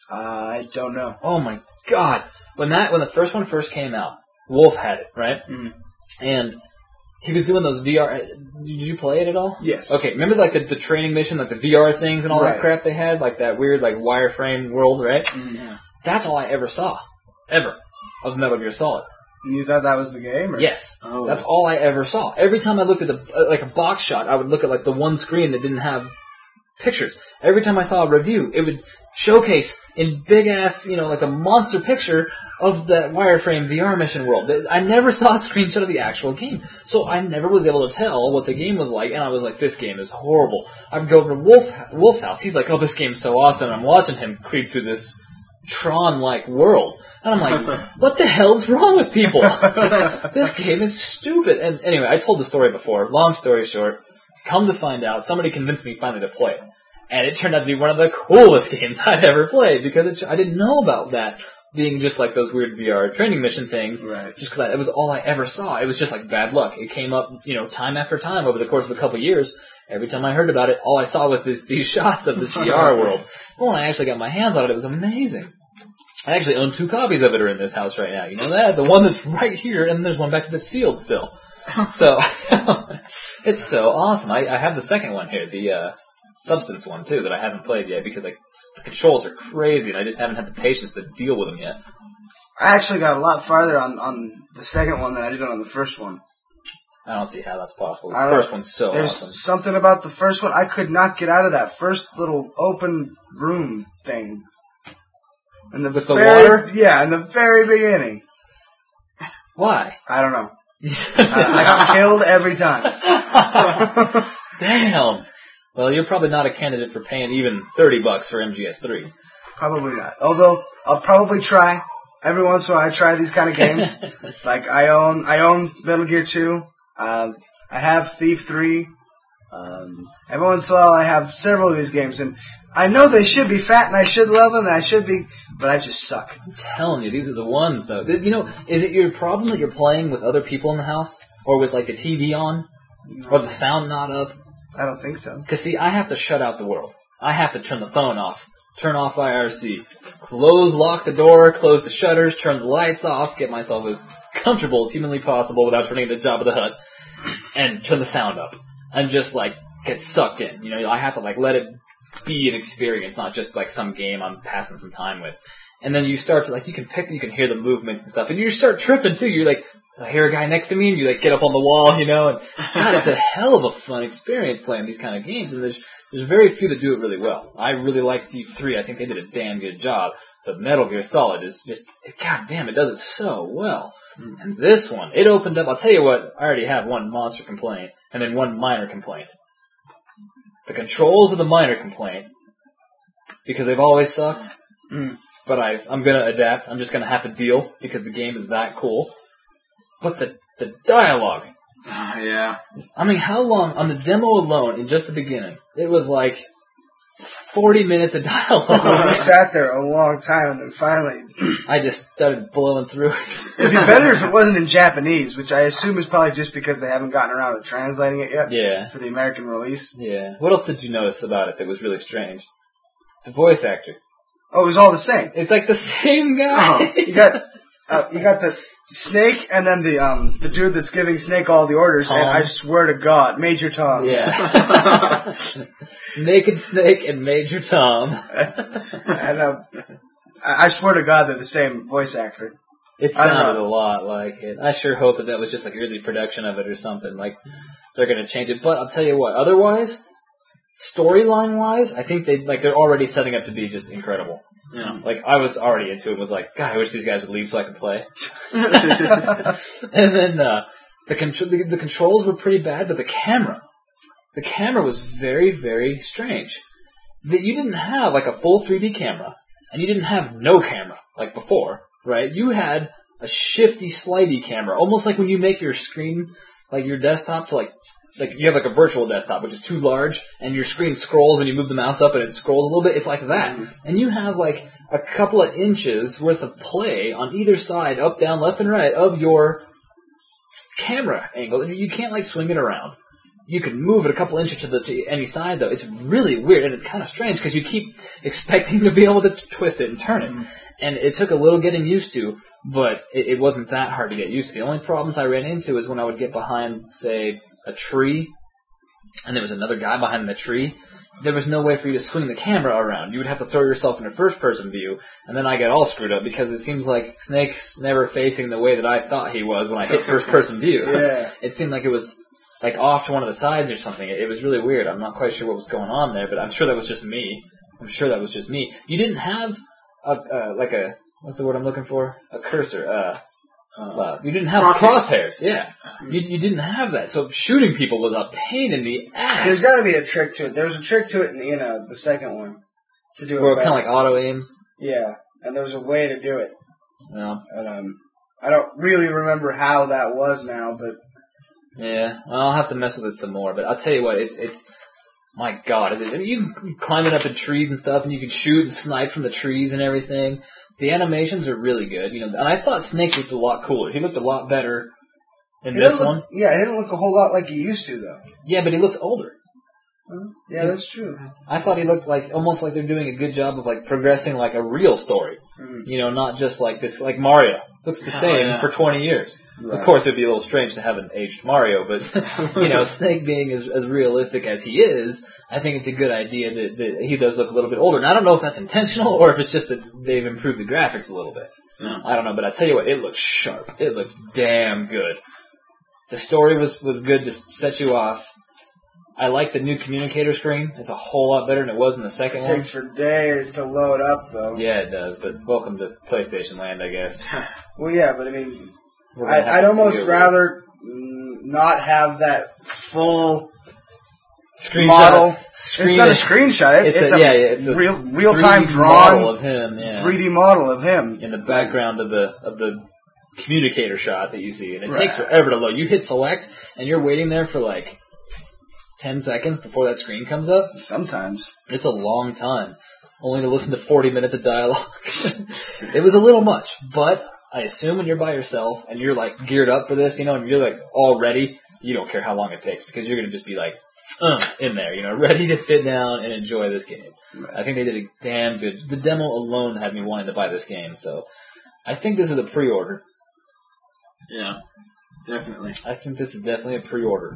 I don't know. Oh my god! When the first one first came out, Wolf had it, right? And he was doing those VR. Did you play it at all? Yes. Okay, remember like the training mission, like the VR things and all that crap they had, like that weird like wireframe world, right? That's all I ever saw, ever, of Metal Gear Solid. You thought that was the game? Or? Yes. Oh. That's all I ever saw. Every time I looked at like a box shot, I would look at like the one screen that didn't have pictures. Every time I saw a review, it would showcase in big ass, like a monster picture of that wireframe VR mission world. I never saw a screenshot of the actual game, so I never was able to tell what the game was like, and I was like, this game is horrible. I'd go over to Wolf's house. He's like, oh, this game's so awesome. And I'm watching him creep through this Tron-like world. And I'm like, what the hell's wrong with people? This game is stupid. And anyway, I told the story before. Long story short, come to find out, somebody convinced me finally to play it. And it turned out to be one of the coolest games I'd ever played, because I didn't know about that being just like those weird VR training mission things. Right. Just because it was all I ever saw. It was just like bad luck. It came up, time after time over the course of a couple of years. Every time I heard about it, all I saw was these shots of this VR world. But when I actually got my hands on it, it was amazing. I actually own 2 copies of it are in this house right now. You know that? The one that's right here, and there's one back that's sealed still. So, it's so awesome. I have the second one here, the Substance one, too, that I haven't played yet, because the controls are crazy, and I just haven't had the patience to deal with them yet. I actually got a lot farther on the second one than I did on the first one. I don't see how that's possible. The first one's so awesome. There's something about the first one. I could not get out of that first little open room thing. With the water? Yeah, in the very beginning. Why? I don't know. I got killed every time. Damn. Well, you're probably not a candidate for paying even $30 for MGS3. Probably not. Although I'll probably try. Every once in a while, I try these kind of games. Like I own Metal Gear 2. I have Thief 3. Every once in a while, I have several of these games, and I know they should be fat, and I should love them, and I should be, but I just suck. I'm telling you, these are the ones, though. Is it your problem that you're playing with other people in the house, or with like the TV on, or the sound not up? I don't think so. Because, see, I have to shut out the world. I have to turn the phone off, turn off IRC, lock the door, close the shutters, turn the lights off, get myself as comfortable as humanly possible without turning the Jabba the Hutt, and turn the sound up. And just, get sucked in. I have to, let it be an experience, not just, some game I'm passing some time with. And then you start to, you can hear the movements and stuff, and you start tripping, too. You're like, I hear a guy next to me, and you, get up on the wall, and, God, it's a hell of a fun experience playing these kind of games, and there's very few that do it really well. I really like Thief 3. I think they did a damn good job. But Metal Gear Solid is just, god damn, it does it so well. And this one, it opened up, I'll tell you what, I already have one monster complaint, and then one minor complaint. The controls are the minor complaint, because they've always sucked, but I'm going to adapt. I'm just going to have to deal, because the game is that cool. But the dialogue. Yeah. I mean, how long, on the demo alone, in just the beginning, it was 40 minutes of We dialogue. sat there a long time, and then finally, I just started blowing through it. it'd be better if it wasn't in Japanese, which I assume is probably just because they haven't gotten around to translating it yet. Yeah. For the American release. Yeah. What else did you notice about it that was really strange? The voice actor. Oh, it was all the same. It's like the same guy. You got the Snake, and then the dude that's giving Snake all the orders, Tom. and I swear to God, Major Tom. Yeah. Naked Snake and Major Tom. And I swear to God they're the same voice actor. It I don't sounded know. a lot like it. I sure hope that was just like early production of it or something. Like they're gonna change it. But I'll tell you what. Otherwise, storyline wise, I think they're already setting up to be just incredible. Yeah. Like I was already into it. Was like, God, I wish these guys would leave so I could play. And then the controls were pretty bad, but the camera was very, very strange. That you didn't have like a full 3D camera, and you didn't have no camera like before, right? You had a shifty, slidey camera, almost like when you make your screen, like your desktop to like you have like a virtual desktop, which is too large, and your screen scrolls when you move the mouse up, and it scrolls a little bit. It's like that, and you have like a couple of inches worth of play on either side, up, down, left, and right of your camera angle. You can't like swing it around. You can move it a couple inches to any side, though. It's really weird, and it's kind of strange because you keep expecting to be able to twist it and turn it. And it took a little getting used to, but it wasn't that hard to get used to. The only problems I ran into is when I would get behind, say, a tree, and there was another guy behind the tree. There was no way for you to swing the camera around. You would have to throw yourself into first-person view, and then I get all screwed up because it seems like Snake's never facing the way that I thought he was when I hit first-person view. Yeah. It seemed like it was like off to one of the sides or something. It was really weird. I'm not quite sure what was going on there, but I'm sure that was just me. You didn't have what's the word I'm looking for? A cursor. You didn't have crosshairs. Yeah. You didn't have that. So shooting people was a pain in the ass. There's got to be a trick to it. There was a trick to it in the second one to do it. Or kind of like auto aims. Yeah, and there was a way to do it. Yeah. And I don't really remember how that was now, but yeah. Well, I'll have to mess with it some more. But I'll tell you what, it's my God, you can climb it up in trees and stuff, and you can shoot and snipe from the trees and everything. The animations are really good, and I thought Snake looked a lot cooler. He looked a lot better in this one. Yeah, he didn't look a whole lot like he used to, though. Yeah, but he looks older. Yeah, that's true. I thought he looked like almost like they're doing a good job of like progressing like a real story. Not just like this, like Mario. Looks the same for 20 years. Right. Of course, it'd be a little strange to have an aged Mario, but, Snake being as realistic as he is, I think it's a good idea that he does look a little bit older. And I don't know if that's intentional or if it's just that they've improved the graphics a little bit. Yeah. I don't know, but I tell you what, it looks sharp. It looks damn good. The story was good to set you off. I like the new communicator screen. It's a whole lot better than it was in the second one. It takes for days to load up, though. Yeah, it does, but welcome to PlayStation Land, I guess. Well, yeah, but I mean, I'd almost rather not have that full screenshot model. It's not a screenshot. It's a real-time drawn model of him, 3D model of him in the background of the communicator shot that you see, and it takes forever to load. You hit select, and you're waiting there for like 10 seconds before that screen comes up. Sometimes. It's a long time. Only to listen to 40 minutes of dialogue. It was a little much, but I assume when you're by yourself and you're like geared up for this, and you're like all ready, you don't care how long it takes because you're going to just be like in there, ready to sit down and enjoy this game. Right. I think they did a damn good. The demo alone had me wanting to buy this game, so I think this is a pre-order. Yeah, definitely. I think this is definitely a pre-order.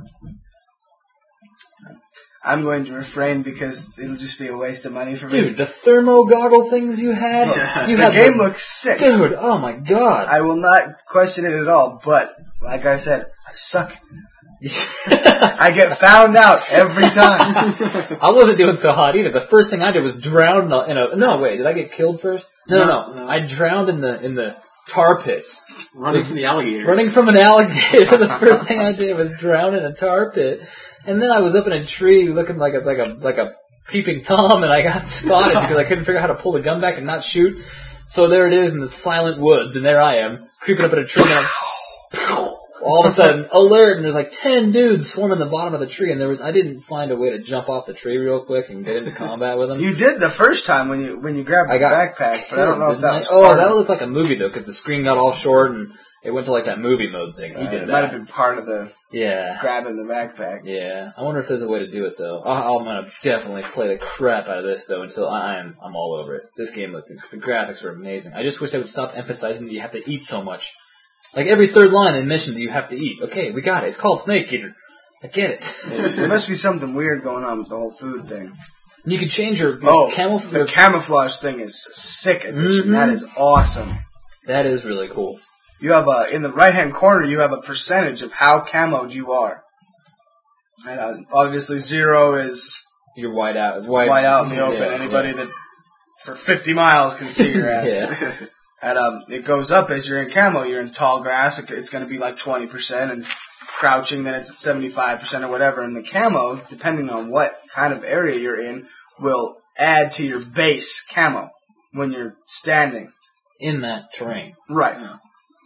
I'm going to refrain because it'll just be a waste of money for me. Dude, the thermo goggle things you had. The game looks sick. Dude, oh my God. I will not question it at all, but like I said, I suck. I get found out every time. I wasn't doing so hot either. The first thing I did was drown in a... No, wait, did I get killed first? No. I drowned in the tar pits. Running from the alligators. Running from an alligator. The first thing I did was drown in a tar pit. And then I was up in a tree looking like a peeping Tom, and I got spotted because I couldn't figure out how to pull the gun back and not shoot. So there it is in the silent woods, and there I am, creeping up in a tree, and all of a sudden, alert, and there's like 10 dudes swarming the bottom of the tree, and I didn't find a way to jump off the tree real quick and get into combat with them. You did the first time when you grabbed the backpack, but I don't know if that was that looked like a movie, though, because the screen got all short, and it went to like that movie mode thing. He did it that. might have been part of the grabbing the backpack. Yeah. I wonder if there's a way to do it, though. I'm going to definitely play the crap out of this, though, until I'm all over it. This game, the graphics are amazing. I just wish they would stop emphasizing that you have to eat so much. Like every third line they mentioned that you have to eat. Okay, we got it. It's called Snake Eater. I get it. There must be something weird going on with the whole food thing. You can change your camouflage. The camouflage thing is sick addition. That is awesome. That is really cool. You have in the right-hand corner, you have a percentage of how camoed you are. And obviously 0 is you're white out in the open. Anybody that for 50 miles can see your ass. And it goes up as you're in camo. You're in tall grass, it's going to be like 20%, and crouching, then it's at 75% or whatever. And the camo, depending on what kind of area you're in, will add to your base camo when you're standing in that terrain. Right. Yeah.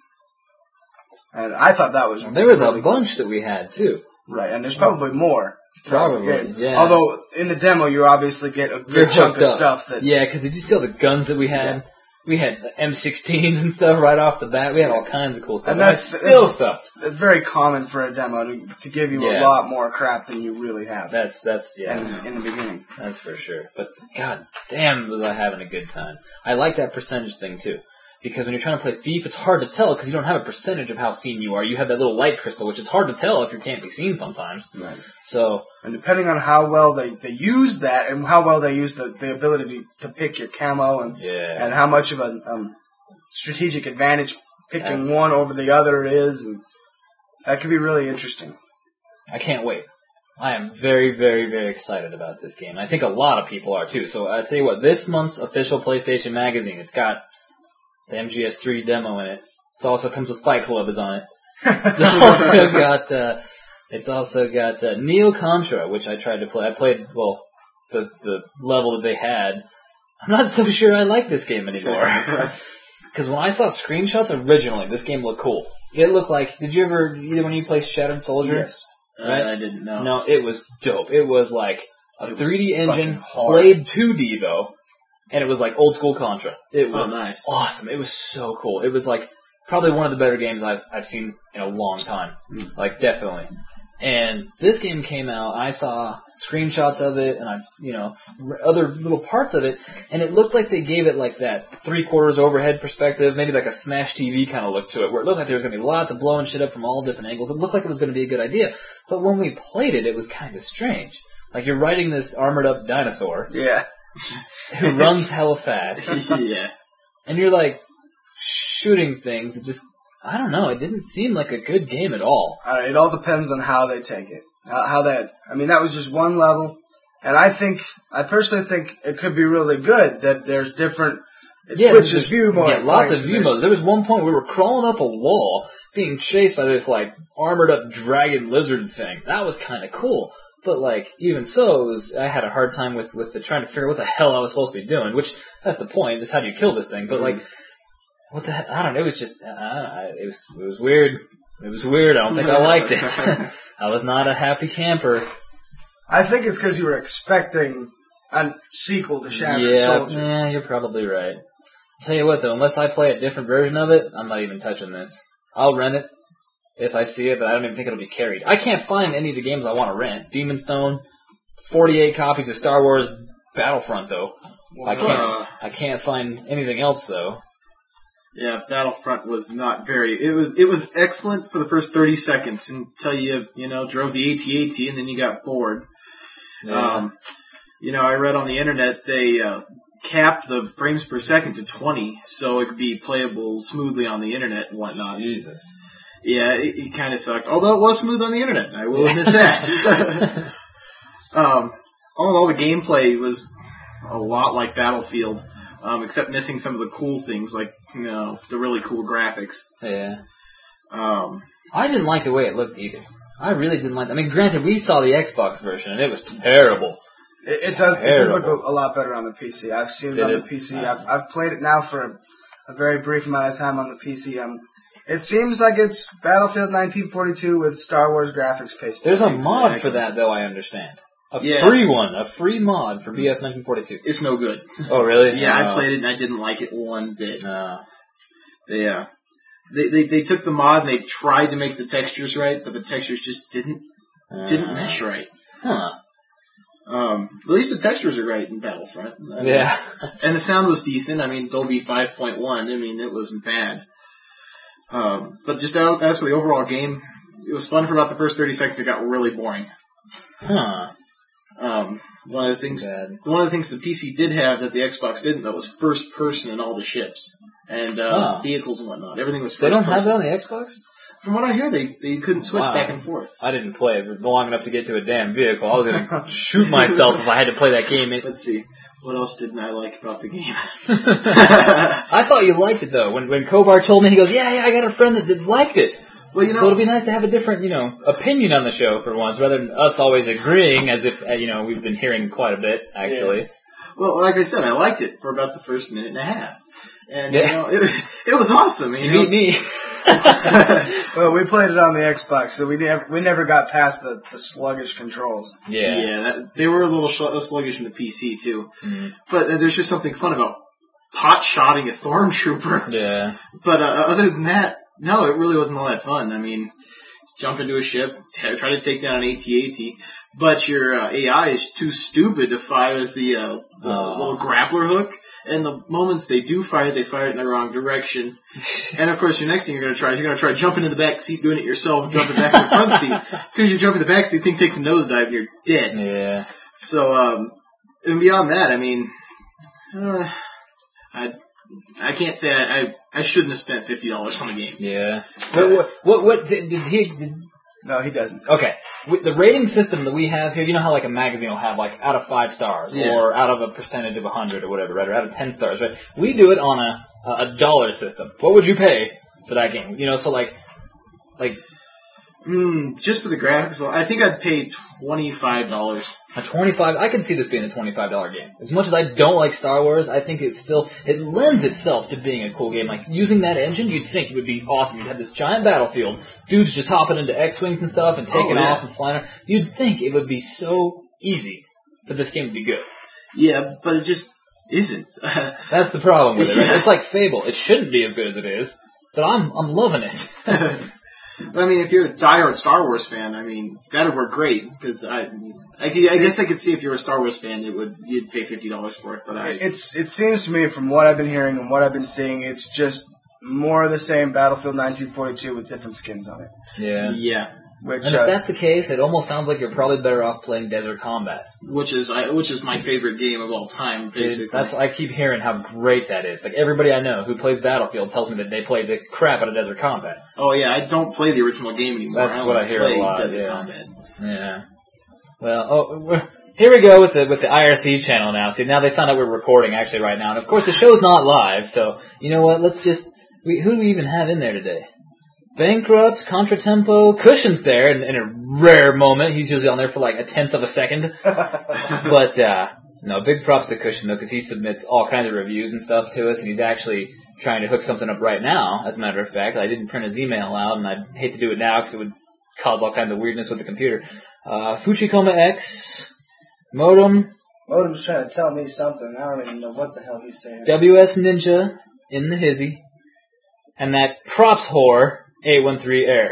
And I thought that was there was really a bunch that we had too. Right, and there's probably more. Probably, yeah. Although in the demo you obviously get a good chunk of stuff that. Yeah, because did you see all the guns that we had? Yeah. We had the M16s and stuff right off the bat. We had all kinds of cool stuff. And that's still stuff. It's very common for a demo to give you a lot more crap than you really have. That's in the beginning. That's for sure. But god damn, was I having a good time. I like that percentage thing too. Because when you're trying to play Thief, it's hard to tell because you don't have a percentage of how seen you are. You have that little light crystal, which is hard to tell if you can't be seen sometimes. Right. So, and depending on how well they use that and how well they use the ability to pick your camo and how much of a strategic advantage picking one over the other is, and that could be really interesting. I can't wait. I am very, very, very excited about this game. I think a lot of people are too. So I tell you what, this month's official PlayStation Magazine, it's got the MGS3 demo in it. It also comes with Fight Club is on it. It's also got Neo Contra, which I tried to play. I played the level that they had. I'm not so sure I like this game anymore. Because when I saw screenshots originally, this game looked cool. It looked like, did you ever, either one of you play Shattered Soldier? Yes. Right? I didn't know. No, it was dope. It was like a 3D engine, played 2D though. And it was like old school Contra. It was nice. Awesome. It was so cool. It was like probably one of the better games I've seen in a long time. Like definitely. And this game came out. I saw screenshots of it and other little parts of it, and it looked like they gave it like that 3/4 overhead perspective, maybe like a Smash TV kind of look to it, where it looked like there was going to be lots of blowing shit up from all different angles. It looked like it was going to be a good idea, but when we played it, it was kind of strange. Like you're riding this armored up dinosaur. Yeah. Who runs hella fast. Yeah. And you're like shooting things. It just, I don't know. It didn't seem like a good game at all. It all depends on how they take it. That was just one level. And I personally think it could be really good that there's different, switches view modes. Yeah, lots of view modes. There was one point we were crawling up a wall, being chased by this like armored up dragon lizard thing. That was kind of cool. But like, even so, I had a hard time with trying to figure out what the hell I was supposed to be doing, which, that's the point, is how do you kill this thing, but like, what the hell, I don't know, it was just, it was weird. It was weird, I don't think I liked it. I was not a happy camper. I think it's because you were expecting a sequel to Shattered Soldier. Yeah, you're probably right. I'll tell you what though, unless I play a different version of it, I'm not even touching this. I'll rent it. If I see it, but I don't even think it'll be carried. I can't find any of the games I want to rent. Demon's Stone, 48 copies of Star Wars Battlefront, though. I can't find anything else, though. Yeah, Battlefront was not very. It was excellent for the first 30 seconds until you drove the AT-AT and then you got bored. Yeah. I read on the internet they capped the frames per second to 20, so it could be playable smoothly on the internet and whatnot. Jesus. Yeah, it kind of sucked. Although it was smooth on the internet, I will admit that. All the gameplay was a lot like Battlefield, except missing some of the cool things, like the really cool graphics. Yeah. I didn't like the way it looked either. I really didn't like. I mean, granted, we saw the Xbox version and it was terrible. It does look a lot better on the PC. I've seen it on the PC. I've played it now for a very brief amount of time on the PC. It seems like it's Battlefield 1942 with Star Wars graphics pasted. There's a mod for that, though, I understand. A free mod for BF 1942. It's no good. Oh, really? Yeah, I played it and I didn't like it one bit. They took the mod and they tried to make the textures right, but the textures just didn't mesh right. Huh. At least the textures are right in Battlefront. Yeah. And the sound was decent. I mean, Dolby 5.1. I mean, it wasn't bad. But just as for the overall game, it was fun for about the first 30 seconds. It got really boring. Huh. One of the things the PC did have that the Xbox didn't, though, was first person in all the ships and vehicles and whatnot. Everything was first person. They don't have that on the Xbox? From what I hear, they couldn't switch back and forth. I didn't play it long enough to get to a damn vehicle. I was going to shoot myself if I had to play that game. Let's see. What else didn't I like about the game? I thought you liked it, though. When Kovar told me, he goes, yeah, I got a friend that liked it. Well, so it'll be nice to have a different, opinion on the show for once, rather than us always agreeing as if, we've been hearing quite a bit, actually. Yeah. Well, like I said, I liked it for about the first minute and a half. And, it was awesome. You beat me. Well, we played it on the Xbox, so we never got past the sluggish controls. Yeah, they were a little sluggish in the PC, too. Mm-hmm. But there's just something fun about pot-shotting a stormtrooper. Yeah. But other than that, no, it really wasn't all that fun. I mean, jump into a ship, try to take down an AT-AT, but your AI is too stupid to fire the little grappler hook. And the moments they do fire, they fire it in the wrong direction. And of course, your next thing you're going to try jumping in the back seat, doing it yourself, jumping back in the front seat. As soon as you jump in the back seat, the thing takes a nosedive and you're dead. Yeah. So, and beyond that, I mean, I can't say I shouldn't have spent $50 on the game. Yeah. What did he? No, he doesn't. Okay. With the rating system that we have here, you know how like a magazine will have like out of 5 stars or out of a percentage of 100 or whatever, right? Or out of 10 stars, right? We do it on a dollar system. What would you pay for that game? So like. Just for the graphics, I think I'd pay $25. I can see this being a $25 game. As much as I don't like Star Wars, I think it lends itself to being a cool game. Like, using that engine, you'd think it would be awesome. You'd have this giant battlefield, dudes just hopping into X-Wings and stuff and taking off and flying. You'd think it would be so easy for this game to be good. Yeah, but it just isn't. That's the problem with it, right? It's like Fable. It shouldn't be as good as it is, but I'm loving it. I mean, if you're a diehard Star Wars fan, I mean, that'd work great, because I guess I could see if you're a Star Wars fan, you'd pay $50 for it, but it seems to me, from what I've been hearing and what I've been seeing, it's just more of the same Battlefield 1942 with different skins on it. Yeah. Yeah. And if that's the case, it almost sounds like you're probably better off playing Desert Combat, which is my favorite game of all time. Basically, I keep hearing how great that is. Like, everybody I know who plays Battlefield tells me that they play the crap out of Desert Combat. Oh yeah, I don't play the original game anymore. That's what I hear a lot. Desert Combat. Yeah. Well, here we go with the IRC channel now. See, now they found out we're recording actually right now, and of course the show's not live. So you know what? Let's just who do we even have in there today? Bankrupt, Contratempo, Cushion's there in a rare moment. He's usually on there for like a tenth of a second. But, no, big props to Cushion, though, because he submits all kinds of reviews and stuff to us, and he's actually trying to hook something up right now, as a matter of fact. I didn't print his email out, and I'd hate to do it now because it would cause all kinds of weirdness with the computer. Fuchikoma X, Modem. Modem's trying to tell me something. I don't even know what the hell he's saying. WS Ninja in the hizzy. And that props whore, 813 Air.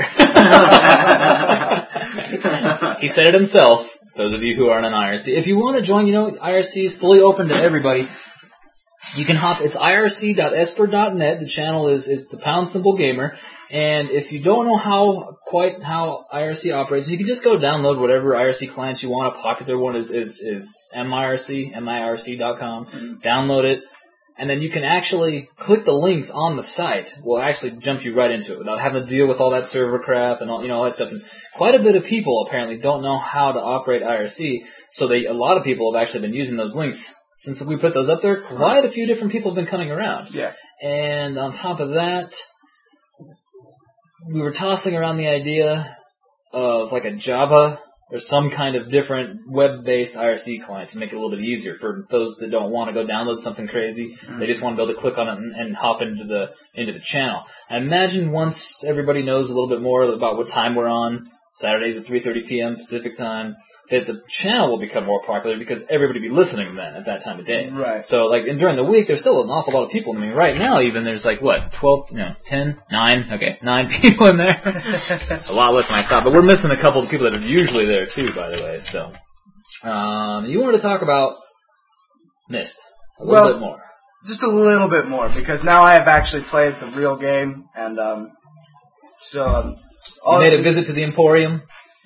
He said it himself, those of you who aren't on IRC. If you want to join, IRC is fully open to everybody. You can hop, it's irc.esper.net. The channel is the #gamer. And if you don't know quite how IRC operates, you can just go download whatever IRC clients you want. A popular one is mirc.com. Download it. And then you can actually click the links on the site. Will actually jump you right into it without having to deal with all that server crap and all that stuff. And quite a bit of people apparently don't know how to operate IRC, so a lot of people have actually been using those links. Since we put those up there, quite a few different people have been coming around. Yeah. And on top of that, we were tossing around the idea of like a Java There's some kind of different web-based IRC client to make it a little bit easier for those that don't want to go download something crazy. They just want to be able to click on it and hop into the channel. I imagine once everybody knows a little bit more about what time we're on, Saturdays at 3:30 p.m. Pacific time, that the channel will become more popular because everybody will be listening then at that time of day. Right. So, and during the week, there's still an awful lot of people. I mean, right now, even there's 9 people in there. A lot less than I thought. But we're missing a couple of people that are usually there, too, by the way. So, you wanted to talk about Myst a little bit more. Just a little bit more, because now I have actually played the real game, and, you made a visit to the Emporium?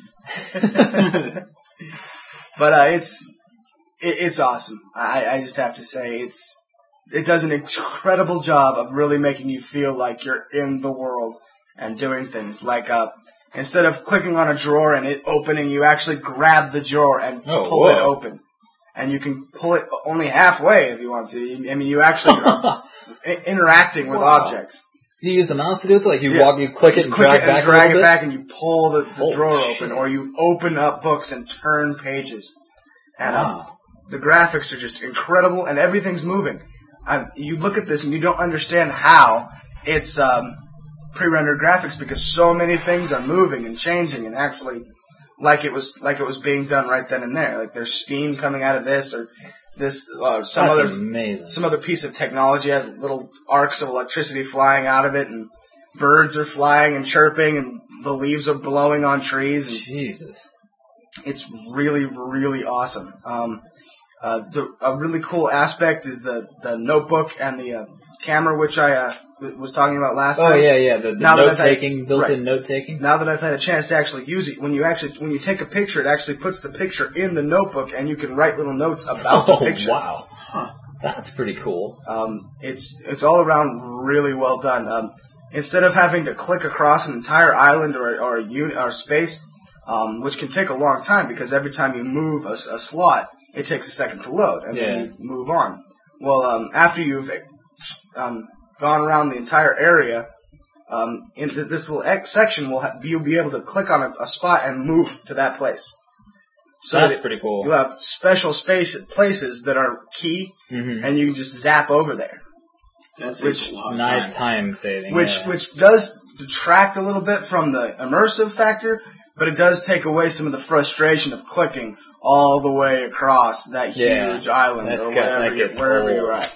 But it's awesome. I just have to say it does an incredible job of really making you feel like you're in the world and doing things. Like instead of clicking on a drawer and it opening, you actually grab the drawer and pull it open. And you can pull it only halfway if you want to. I mean, you actually are interacting with objects. You use the mouse to do it? You click it and drag it back and you pull the drawer open, or you open up books and turn pages. And the graphics are just incredible, and everything's moving. You look at this and you don't understand how it's pre-rendered graphics, because so many things are moving and changing, and actually like it was being done right then and there. Like there's steam coming out of this, or this some other piece of technology has little arcs of electricity flying out of it, and birds are flying and chirping, and the leaves are blowing on trees. And Jesus, it's really, really awesome. A really cool aspect is the notebook and the camera, which I was talking about last time. Oh yeah, the note-taking, built-in note-taking. Now that I've had a chance to actually use it, when you take a picture, it actually puts the picture in the notebook, and you can write little notes about the picture. Oh wow, that's pretty cool. It's all around really well done. Instead of having to click across an entire island or space, which can take a long time because every time you move a slot, it takes a second to load, and then you move on. Well, after you've gone around the entire area, into this little X section, you'll be able to click on a spot and move to that place. So that's pretty cool. You have special places that are key, and you can just zap over there. That's a nice time saving. Which does detract a little bit from the immersive factor, but it does take away some of the frustration of clicking all the way across that huge island or wherever you're at.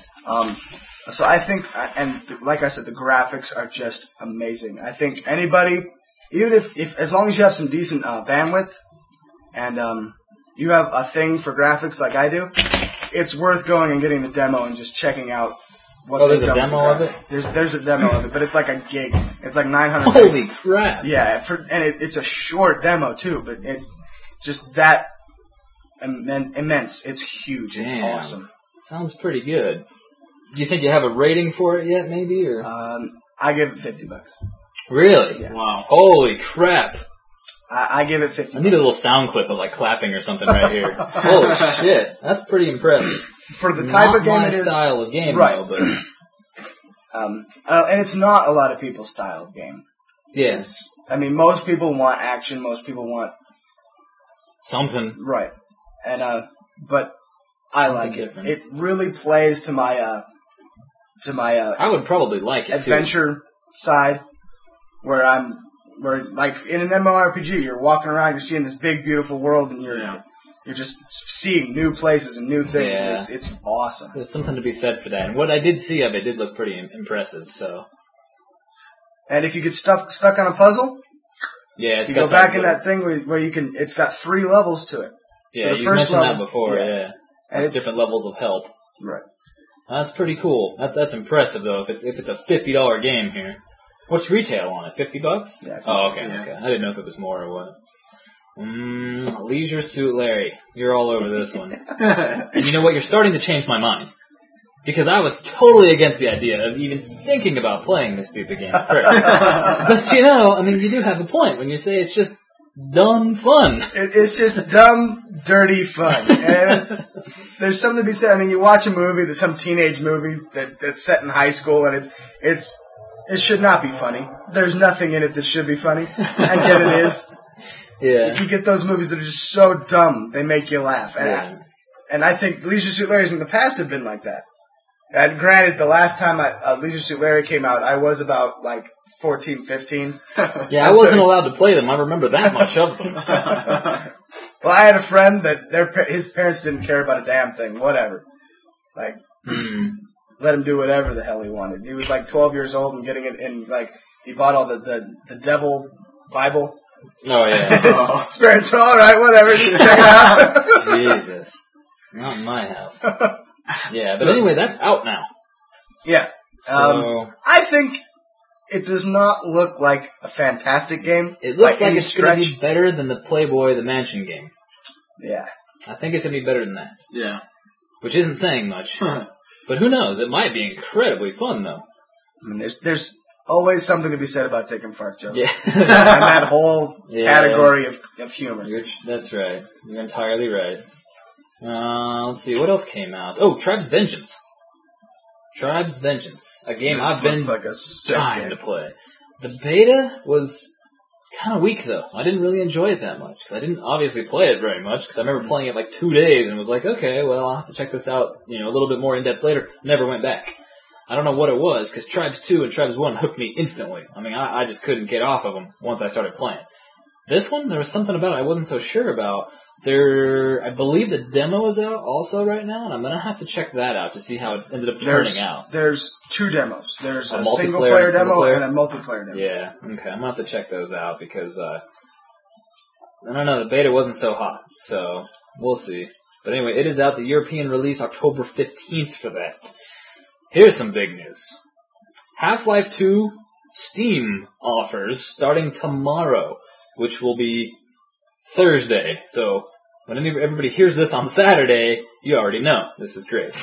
So I think, and like I said, the graphics are just amazing. I think anybody, even if as long as you have some decent bandwidth, and you have a thing for graphics like I do, it's worth going and getting the demo and just checking out what they've done. There's a demo of it? There's a demo of it, but it's like a gig. It's like 900 Holy crap! Yeah, it's a short demo too, but it's just that immense. It's huge. Damn. It's awesome. Sounds pretty good. Do you think you have a rating for it yet, maybe? Or I give it $50. Really? Yeah. Wow. Holy crap! I give it $50. I need a little sound clip of clapping or something right here. Holy shit, that's pretty impressive. For the type of game it is. Not my style of game, right. though, but and it's not a lot of people's style of game. Yes. I mean, most people want action. Most people want something. Right. And but I like it. Different. It really plays to my I would probably like it adventure side, where like in an MMORPG, you're walking around, you're seeing this big, beautiful world, and you're just seeing new places and new things, and it's awesome. There's something to be said for that, and what I did see of it did look pretty impressive. So, and if you get stuck on a puzzle, it's you go back in that thing where you can. It's got 3 levels to it. Yeah, so the you first mentioned level, that before. Yeah, and different levels of help. Right. That's pretty cool. That's impressive though. If it's a $50 game here, what's retail on it? $50? Yeah. Oh, okay. Okay. I didn't know if it was more or what. Leisure Suit Larry, you're all over this one. And you know what? You're starting to change my mind. Because I was totally against the idea of even thinking about playing this stupid game at first. But you do have a point when you say it's just dumb fun. It's just dumb, dirty fun. And there's something to be said. I mean, you watch a movie, some teenage movie that's set in high school, and it should not be funny. There's nothing in it that should be funny, and yet it is. Yeah. You get those movies that are just so dumb, they make you laugh. And I think Leisure Suit Larry's in the past have been like that. And granted, the last time Leisure Suit Larry came out, I was about, 14, 15. Yeah, I wasn't allowed to play them. I remember that much of them. Well, I had a friend that his parents didn't care about a damn thing. Whatever. Let him do whatever the hell he wanted. He was 12 years old and getting it in, he bought all the Devil Bible. Oh, yeah. His parents were, all right, whatever, just check it out. Jesus. Not in my house. Yeah, but anyway, that's out now. Yeah. So, I think it does not look like a fantastic game. it looks like it's going to be better than the Playboy the Mansion game. Yeah. I think it's going to be better than that. Yeah. Which isn't saying much. But who knows? It might be incredibly fun, though. I mean, there's always something to be said about taking fart jokes. Yeah. And that whole category of humor. That's right. You're entirely right. Let's see. What else came out? Oh, Tribes Vengeance. Tribes Vengeance. A game I've been dying to play. The beta was kind of weak, though. I didn't really enjoy it that much, because I didn't obviously play it very much, because I remember playing it 2 days and was like, okay, well, I'll have to check this out, a little bit more in-depth later. Never went back. I don't know what it was, because Tribes 2 and Tribes 1 hooked me instantly. I mean, I just couldn't get off of them once I started playing. This one, there was something about it I wasn't so sure about. I believe the demo is out also right now, and I'm going to have to check that out to see how it ended up turning out. There's 2 demos. There's a multiplayer single-player demo and a multiplayer demo. Yeah, okay. I'm going to have to check those out because, I don't know, the beta wasn't so hot, so we'll see. But anyway, it is out, the European release, October 15th for that. Here's some big news. Half-Life 2 Steam offers starting tomorrow, which will be Thursday. So when everybody hears this on Saturday, you already know. This is great.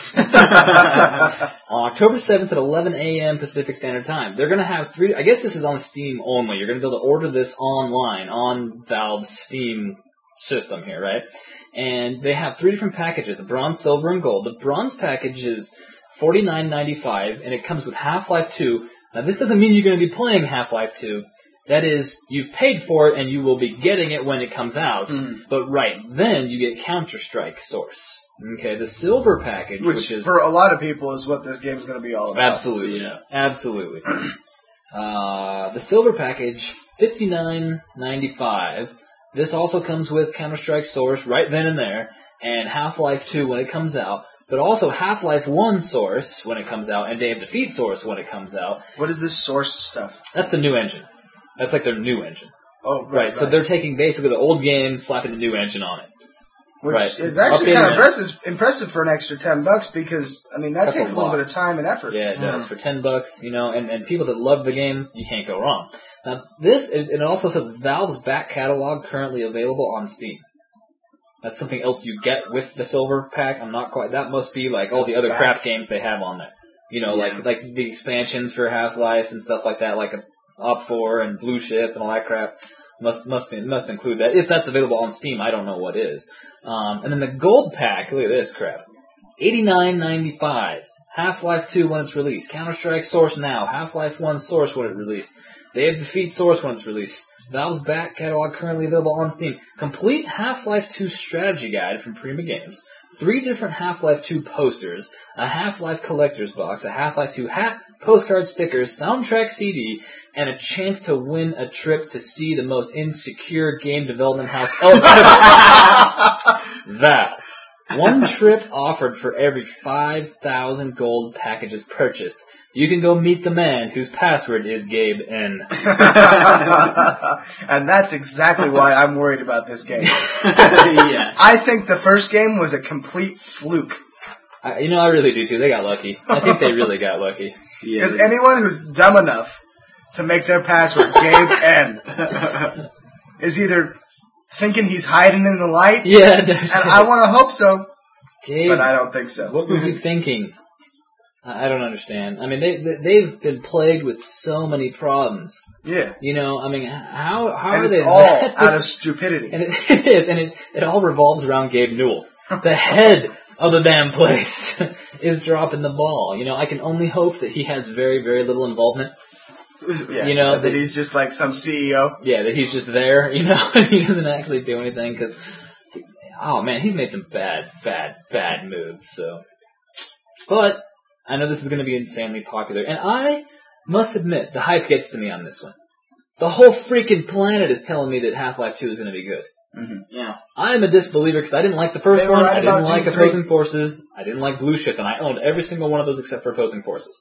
On October 7th at 11 a.m. Pacific Standard Time, they're going to have 3... I guess this is on Steam only. You're going to be able to order this online on Valve's Steam system here, right? And they have 3 different packages, the bronze, silver, and gold. The bronze package is $49.95, and it comes with Half-Life 2. Now, this doesn't mean you're going to be playing Half-Life 2. That is, you've paid for it, and you will be getting it when it comes out. But right then, you get Counter-Strike Source. Okay, the silver package, which is... for a lot of people, is what this game is going to be all about. Absolutely, yeah. Absolutely. The silver package, $59.95. This also comes with Counter-Strike Source right then and there, and Half-Life 2 when it comes out. But also Half-Life 1 Source when it comes out, and Day of Defeat Source when it comes out. What is this Source stuff? That's the new engine. That's like their new engine. Oh, right. So they're taking basically the old game, slapping the new engine on it. Which is actually kind of impressive for an extra $10 because, I mean, that takes a little bit of time and effort. Yeah, it does. For $10, and people that love the game, you can't go wrong. Now, this is, and it also says Valve's back catalog currently available on Steam. That's something else you get with the silver pack. I'm not quite, that must be like all the other crap games they have on there. Like the expansions for Half-Life and stuff like that, like Op4 and Blue Shift and all that crap. Must include that. If that's available on Steam, I don't know what is. And then the gold pack, look at this crap. $89.95. Half-Life 2 when it's released. Counter-Strike Source now. Half-Life 1 Source when it's released. Day of Defeat Source when it's released. Valve's back catalog currently available on Steam. Complete Half-Life 2 strategy guide from Prima Games. 3 different Half-Life 2 posters. A Half-Life collector's box. A Half-Life 2 hat. Postcard stickers. Soundtrack CD. And a chance to win a trip to see the most insecure game development house ever. Valve. 1 trip offered for every 5,000 gold packages purchased. You can go meet the man whose password is Gabe N. And that's exactly why I'm worried about this game. Yeah. I think the first game was a complete fluke. I really do too. They got lucky. I think they really got lucky. Because anyone who's dumb enough to make their password Gabe N is either thinking he's hiding in the light. Yeah, and I want to hope so, Gabe, but I don't think so. What were you thinking? I don't understand. I mean, they've been plagued with so many problems. Yeah. I mean, how and are they? It's all out of stupidity. And it is, and it all revolves around Gabe Newell, the head of the damn place, is dropping the ball. I can only hope that he has very, very little involvement. Yeah, you know, that he's just like some CEO. Yeah, that he's just there, you know, he doesn't actually do anything because, oh man, he's made some bad moves, so. But, I know this is going to be insanely popular, and I must admit, the hype gets to me on this one. The whole freaking planet is telling me that Half-Life 2 is going to be good. Mm-hmm. Yeah. I'm a disbeliever because I didn't like the first one, right I didn't like Doom Opposing Forces, I didn't like Blue Shift, and I owned every single one of those except for Opposing Forces.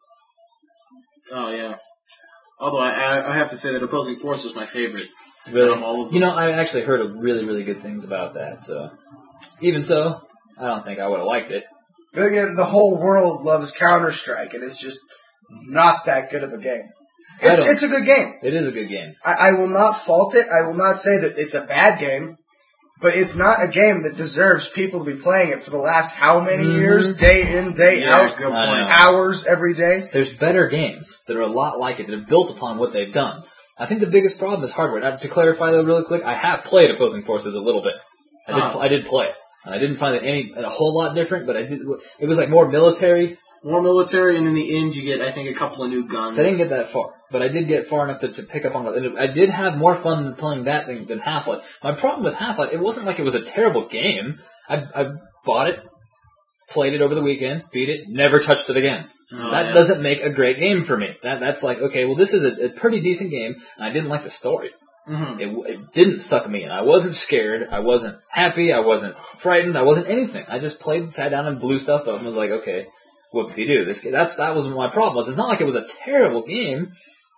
Oh, yeah. Although I have to say that Opposing Force was my favorite. Really? All of them. You know, I actually heard really, really good things about that, so. Even so, I don't think I would have liked it. But again, the whole world loves Counter-Strike, and it's just not that good of a game. It's a good game. It is a good game. I will not fault it. I will not say that it's a bad game. But it's not a game that deserves people to be playing it for the last how many years? Day in, day out. Good point. Hours every day. There's better games that are a lot like it, that are built upon what they've done. I think the biggest problem is hardware. Now, to clarify though really quick, I have played Opposing Forces a little bit. I did play it. And I didn't find it a whole lot different, but it was like more military. More military, and in the end you get, I think, a couple of new guns. So I didn't get that far. But I did get far enough to pick up on it. I did have more fun playing that than Half-Life. My problem with Half-Life, it wasn't like it was a terrible game. I bought it, played it over the weekend, beat it, never touched it again. That doesn't make a great game for me. That's like, okay, well this is a pretty decent game, and I didn't like the story. Mm-hmm. It didn't suck me in. I wasn't scared. I wasn't happy. I wasn't frightened. I wasn't anything. I just sat down and blew stuff up and was like, okay, what did he do? That was my problem. It's not like it was a terrible game,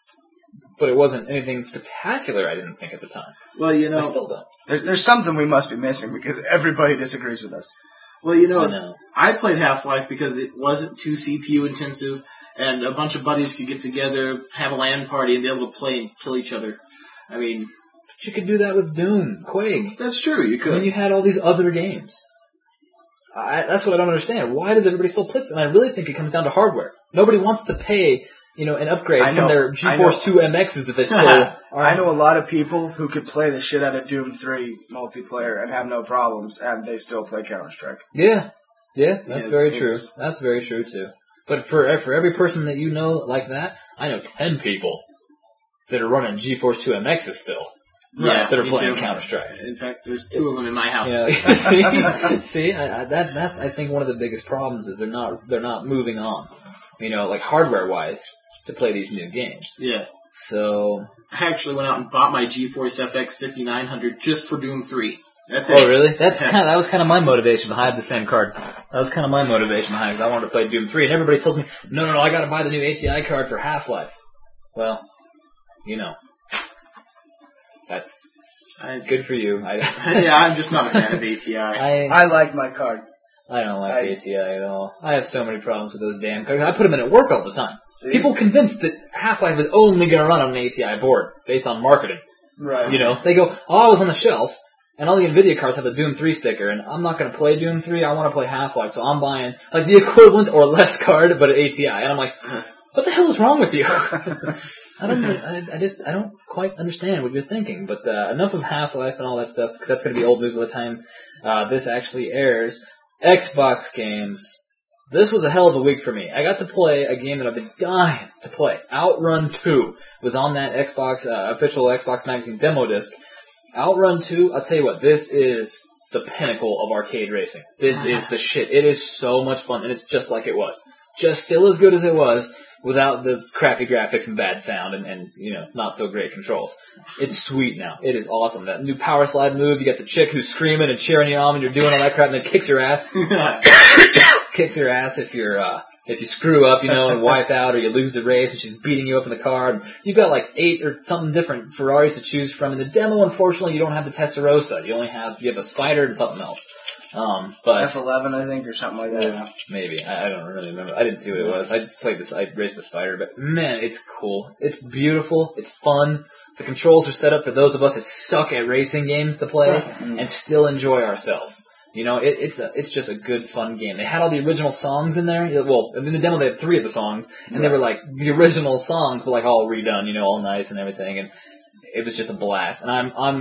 but it wasn't anything spectacular, I didn't think at the time. Well, you know, I still don't. There's something we must be missing because everybody disagrees with us. Well, you know, I played Half-Life because it wasn't too CPU intensive, and a bunch of buddies could get together, have a LAN party, and be able to play and kill each other. I mean, but you could do that with Doom, Quake. That's true, you could. And you had all these other games. That's what I don't understand. Why does everybody still play it? And I really think it comes down to hardware. Nobody wants to pay, an upgrade from their GeForce 2 MXs that they still are. I know a lot of people who could play the shit out of Doom 3 multiplayer and have no problems, and they still play Counter-Strike. Yeah, that's very true. That's very true, too. But for every person that you know like that, I know 10 people that are running GeForce 2 MXs still. Yeah, that are playing Counter-Strike. In fact, there's 2 of them in my house. Yeah, see, that's I think one of the biggest problems is they're not moving on, like hardware-wise, to play these new games. Yeah. So I actually went out and bought my GeForce FX 5900 just for Doom 3. That's it. Oh, really? That was kind of my motivation behind the same card. That was kind of my motivation behind it, because I wanted to play Doom 3, and everybody tells me, no, I got to buy the new ATI card for Half-Life. Well, that's good for you. Yeah, I'm just not a fan of ATI. I like my card. I don't like ATI at all. I have so many problems with those damn cards. I put them in at work all the time. See? People convinced that Half-Life is only going to run on an ATI board based on marketing. Right. They go, I was on the shelf, and all the NVIDIA cards have the Doom 3 sticker, and I'm not going to play Doom 3, I want to play Half-Life, so I'm buying like the equivalent or less card, but at ATI. And I'm like, what the hell is wrong with you? I don't quite understand what you're thinking, but enough of Half-Life and all that stuff, because that's going to be old news by the time this actually airs. Xbox games. This was a hell of a week for me. I got to play a game that I've been dying to play. Outrun 2 was on that Xbox official Xbox Magazine demo disc. Outrun 2, I'll tell you what, this is the pinnacle of arcade racing. This is the shit. It is so much fun, and it's just like it was. Just still as good as it was, without the crappy graphics and bad sound and not so great controls. It's sweet now. It is awesome. That new power slide move, you got the chick who's screaming and cheering you on and you're doing all that crap, and then kicks her ass. Kicks her ass if you screw up, and wipe out, or you lose the race and she's beating you up in the car. And you've got like 8 or something different Ferraris to choose from. In the demo, unfortunately, you don't have the Testarossa. You have a Spider and something else. But F11, I think, or something like that. Yeah, maybe. I don't really remember. I didn't see what it was. I raced the Spider, but man, it's cool. It's beautiful. It's fun. The controls are set up for those of us that suck at racing games to play and still enjoy ourselves. It's just a good, fun game. They had all the original songs in there. Well, in the demo they had 3 of the songs, and they were like the original songs, but like all redone, all nice and everything. And it was just a blast. And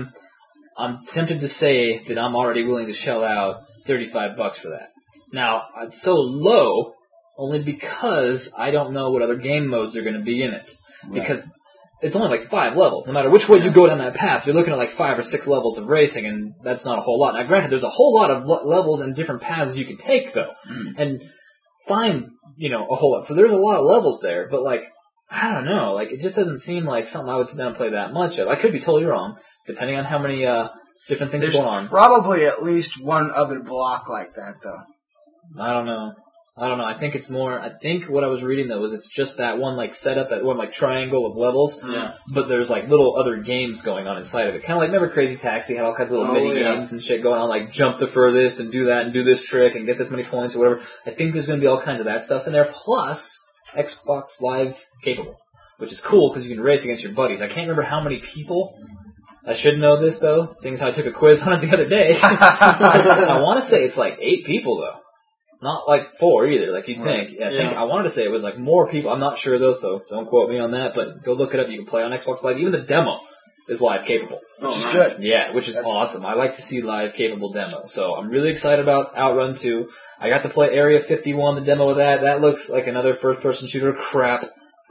I'm tempted to say that I'm already willing to shell out $35 for that. Now, it's so low only because I don't know what other game modes are going to be in it. Right. Because it's only like 5 levels. No matter which way you go down that path, you're looking at like 5 or 6 levels of racing, and that's not a whole lot. Now, granted, there's a whole lot of levels and different paths you can take, though, and find, a whole lot. So there's a lot of levels there, but like, I don't know, like, it just doesn't seem like something I would sit down and play that much of. I could be totally wrong, depending on how many different things are going on. Probably at least one other block like that, though. I don't know. I think it's more. I think what I was reading though was it's just that one like setup, that one like triangle of levels. Yeah. But there's like little other games going on inside of it. Kind of like, remember Crazy Taxi had all kinds of little mini games and shit going on, like jump the furthest and do that and do this trick and get this many points or whatever. I think there's going to be all kinds of that stuff in there, plus Xbox Live capable, which is cool because you can race against your buddies. I can't remember how many people. I should know this though, seeing as how I took a quiz on it the other day. I want to say it's like 8 people though. Not like 4 either, like you'd think. I wanted to say it was like more people. I'm not sure though, so don't quote me on that. But go look it up. You can play on Xbox Live. Even the demo is live capable, which is good. Yeah, which is awesome. I like to see live capable demos. So I'm really excited about Outrun 2. I got to play Area 51, the demo of that. That looks like another first-person shooter crap.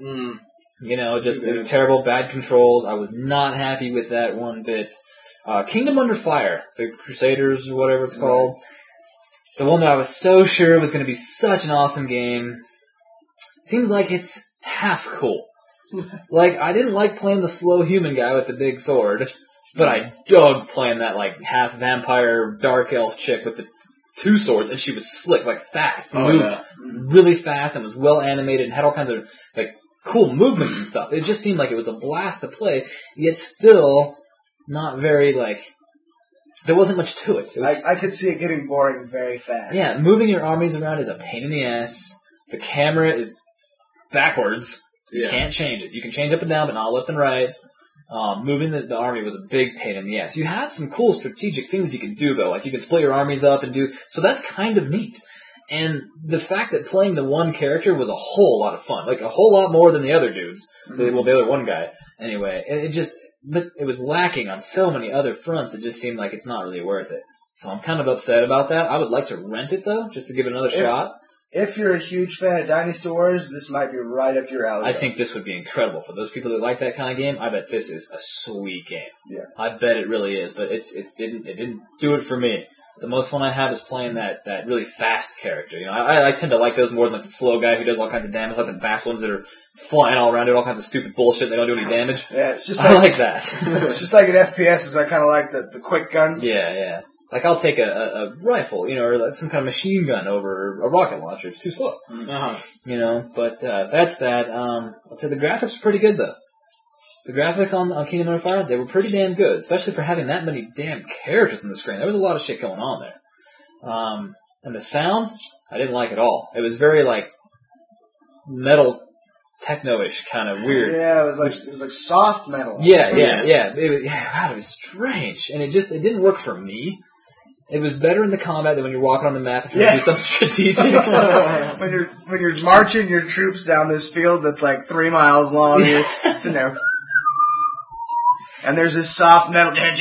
Just terrible, bad controls. I was not happy with that one bit. Kingdom Under Fire, the Crusaders or whatever it's called. The one that I was so sure was going to be such an awesome game. Seems like it's half cool. Like, I didn't like playing the slow human guy with the big sword, but I dug playing that, like, half vampire dark elf chick with the 2 swords, and she was slick, like, fast. Moved really fast and was well animated and had all kinds of, like, cool movements and stuff. It just seemed like it was a blast to play, yet still not very, like... There wasn't much to it. I could see it getting boring very fast. Yeah, moving your armies around is a pain in the ass. The camera is backwards. You can't change it. You can change up and down, but not left and right. Moving the army was a big pain in the ass. You had some cool strategic things you could do, though. Like, you could split your armies up and do... So that's kind of neat. And the fact that playing the one character was a whole lot of fun. Like, a whole lot more than the other dudes. Well, the other one guy. Anyway, and it just... But it was lacking on so many other fronts, it just seemed like it's not really worth it. So I'm kind of upset about that. I would like to rent it, though, just to give it another shot. If you're a huge fan of Dynasty Warriors, this might be right up your alley. I think this would be incredible. For those people that like that kind of game, I bet this is a sweet game. Yeah. I bet it really is, but it didn't do it for me. The most fun I have is playing that really fast character. I tend to like those more than like the slow guy who does all kinds of damage, like the fast ones that are flying all around doing all kinds of stupid bullshit. They don't do any damage. Yeah, it's just I like that. It's just like in FPSs. I kind of like the quick guns. Yeah. Like I'll take a rifle, or like some kind of machine gun over a rocket launcher. It's too slow. But that's that. I'd say the graphics are pretty good though. The graphics on Kingdom Under Fire, they were pretty damn good, especially for having that many damn characters on the screen. There was a lot of shit going on there. And the sound, I didn't like at all. It was very, like, metal, techno-ish, kind of weird. Yeah, it was like soft metal. Yeah. God, it was strange. And it didn't work for me. It was better in the combat than when you're walking on the map and trying to do something strategic. when you're marching your troops down this field that's like 3 miles long, you're sitting there... And there's this soft metal. Yeah,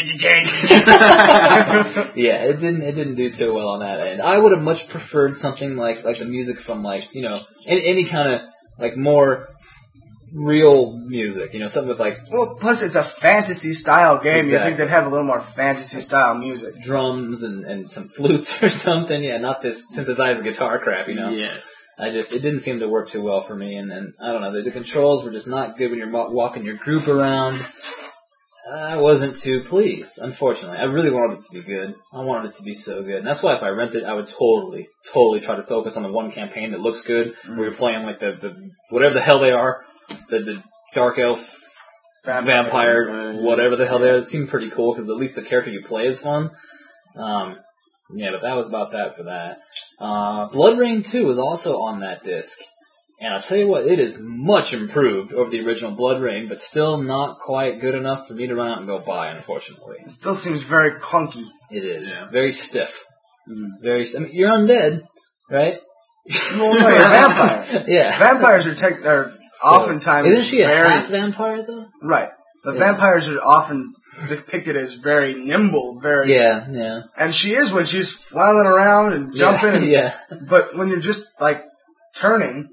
it didn't do too well on that end. I would have much preferred something like the music from any kind of like more real music, something with like. Well, plus it's a fantasy style game. Exactly. You think they'd have a little more fantasy style music, drums and some flutes or something. Yeah, not this synthesized guitar crap. Yeah. It didn't seem to work too well for me, and I don't know. The controls were just not good when you're walking your group around. I wasn't too pleased, unfortunately. I really wanted it to be good. I wanted it to be so good. And that's why if I rent it, I would totally try to focus on the one campaign that looks good, where you're playing like the whatever the hell they are, the dark elf, vampire, whatever the hell they are. It seemed pretty cool, because at least the character you play is fun. But that was about that for that. Blood Rain 2 was also on that disc. And I'll tell you what, it is much improved over the original Blood Rain, but still not quite good enough for me to run out and go buy, unfortunately. It still seems very clunky. It is. Yeah. Very stiff. You're undead, right? Well, no, you're a vampire. Yeah. Vampires are oftentimes isn't she a half vampire, though? Right. But vampires are often depicted as very nimble, very... Yeah. And she is when she's flailing around and jumping. Yeah. But when you're just, like, turning...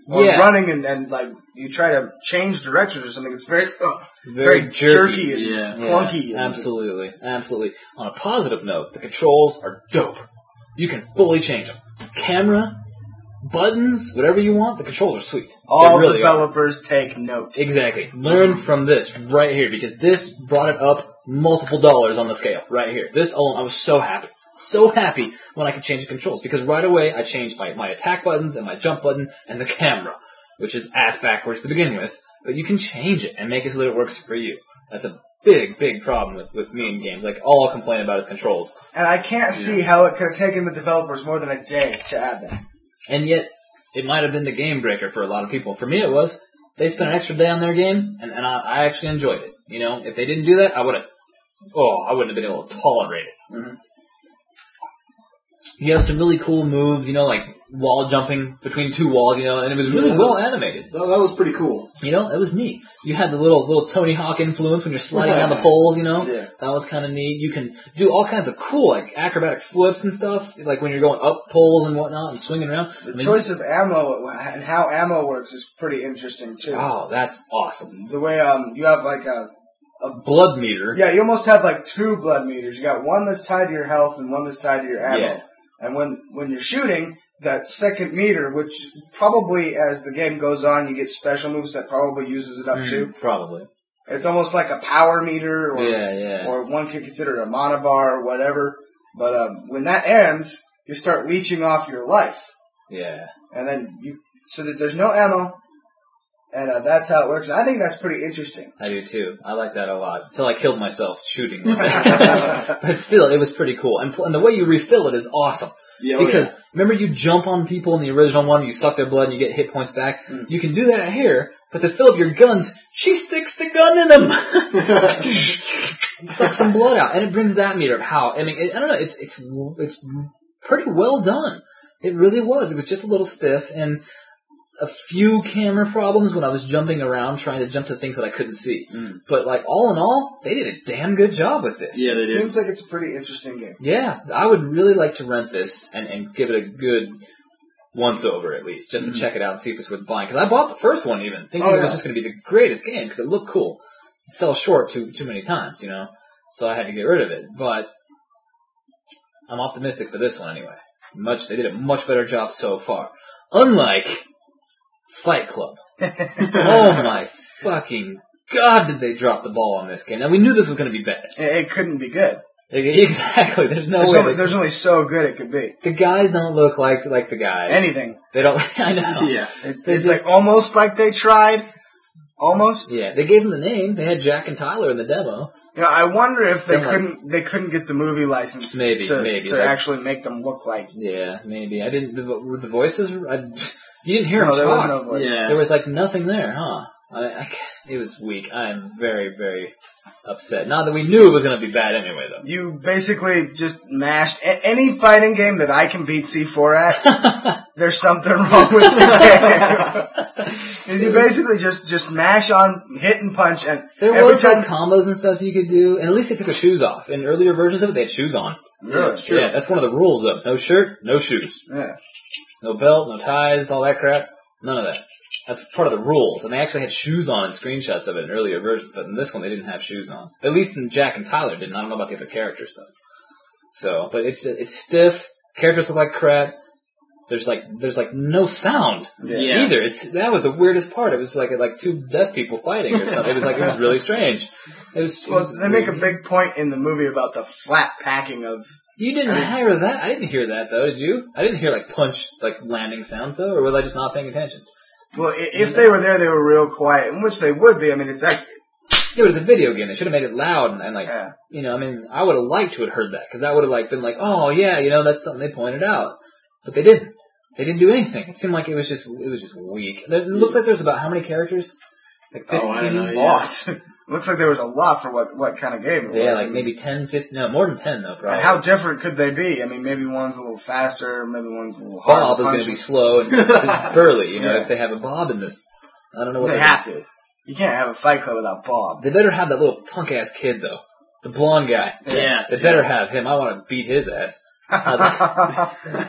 or running and like you try to change directions or something. It's very jerky and clunky. Yeah, absolutely. On a positive note, the controls are dope. You can fully change them. Camera, buttons, whatever you want, the controls are sweet. All really developers take note. Exactly. Learn from this right here, because this brought it up multiple dollars on the scale right here. This alone, I was so happy. So happy when I could change the controls, because right away I changed my attack buttons and my jump button and the camera, which is ass backwards to begin with, but you can change it and make it so that it works for you. That's a big problem with me in games. Like, all I'll complain about is controls. And I can't see how it could have taken the developers more than a day to add that. And yet, it might have been the game breaker for a lot of people. For me, it was. They spent an extra day on their game, and I actually enjoyed it. You know, if they didn't do that, I wouldn't have been able to tolerate it. Mm-hmm. You have some really cool moves, you know, like wall jumping between two walls, you know, and it was really well animated. That was pretty cool. You know, it was neat. You had the little Tony Hawk influence when you're sliding down the poles, you know. Yeah. That was kind of neat. You can do all kinds of cool, like, acrobatic flips and stuff, like when you're going up poles and whatnot and swinging around. The choice of ammo and how ammo works is pretty interesting, too. Oh, that's awesome. The way you have, like, a blood meter. Yeah, you almost have, like, two blood meters. You got one that's tied to your health and one that's tied to your ammo. Yeah. And when you're shooting, that second meter, which probably as the game goes on, you get special moves that probably uses it up too. Probably. It's almost like a power meter, or one could consider it a mana bar or whatever. But when that ends, you start leeching off your life. Yeah. And then so that there's no ammo, and that's how it works. And I think that's pretty interesting. I do too. I like that a lot. Until I killed myself shooting. But still, it was pretty cool. And the way you refill it is awesome. Yeah, because remember, you jump on people in the original one, you suck their blood and you get hit points back. You can do that here, but to fill up your guns, she sticks the gun in them. Suck some blood out, and it brings that meter up. How? I mean, I don't know. It's pretty well done. It really was. It was just a little stiff, and a few camera problems when I was jumping around trying to jump to things that I couldn't see. But like, all in all, they did a damn good job with this. Yeah, they did. Seems like it's a pretty interesting game. Yeah, I would really like to rent this and give it a good once over at least, just to check it out and see if it's worth buying. Because I bought the first one even, thinking it was just going to be the greatest game because it looked cool. It fell short too many times, you know, so I had to get rid of it. But I'm optimistic for this one anyway. They did a much better job so far. Unlike Fight Club. Oh my fucking God, did they drop the ball on this game. Now, we knew this was going to be bad. It couldn't be good. Exactly. There's no way. There's only so good it could be. The guys don't look like the guys. Anything. They don't. I know. Yeah. It's like almost like they tried. Almost. Yeah. They gave them the name. They had Jack and Tyler in the demo. Yeah, I wonder if they couldn't get the movie license to actually make them look like. Yeah, maybe. I didn't. The voices. You didn't hear them there talk. was no voice. Yeah. There was like nothing there, huh? It was weak. I am very, very upset. Not that we knew it was going to be bad anyway, though. You basically just mashed any fighting game that I can beat C4 at. There's something wrong with the game. You basically just mash on, hit and punch, and there was like combos and stuff you could do. And at least they took the shoes off. In earlier versions of it, they had shoes on. Really? That's true. Yeah, that's one of the rules though. No shirt, no shoes. Yeah. No belt, no ties, all that crap. None of that. That's part of the rules. And they actually had shoes on in screenshots of it in earlier versions, but in this one they didn't have shoes on. At least in Jack and Tyler didn't. I don't know about the other characters though. So, but it's stiff. Characters look like crap. There's like no sound either. That was the weirdest part. It was like two deaf people fighting or something. It was really strange. They make a big point in the movie about the flat packing of. You didn't hear that? I didn't hear that though. Did you? I didn't hear landing sounds though, or was I just not paying attention? Well, if they were there, they were real quiet, which they would be. I mean, it's actually. Yeah, but it's a video game. They should have made it loud and you know, I mean, I would have liked to have heard that because that would have been like, oh yeah, you know, that's something they pointed out, but they didn't. They didn't do anything. It seemed like it was just weak. It looked like there's about how many characters? Like 15? I don't know. Yeah. Looks like there was a lot for what kind of game it was. Yeah, like maybe 10, 15, no, more than 10 though, probably. And how different could they be? I mean, maybe one's a little faster, maybe one's a little harder. Bob is going to be slow and burly, you know, if they have a Bob in this. I don't know what they have to. You can't have a Fight Club without Bob. They better have that little punk-ass kid, though. The blonde guy. Yeah. They better have him. I want to beat his ass.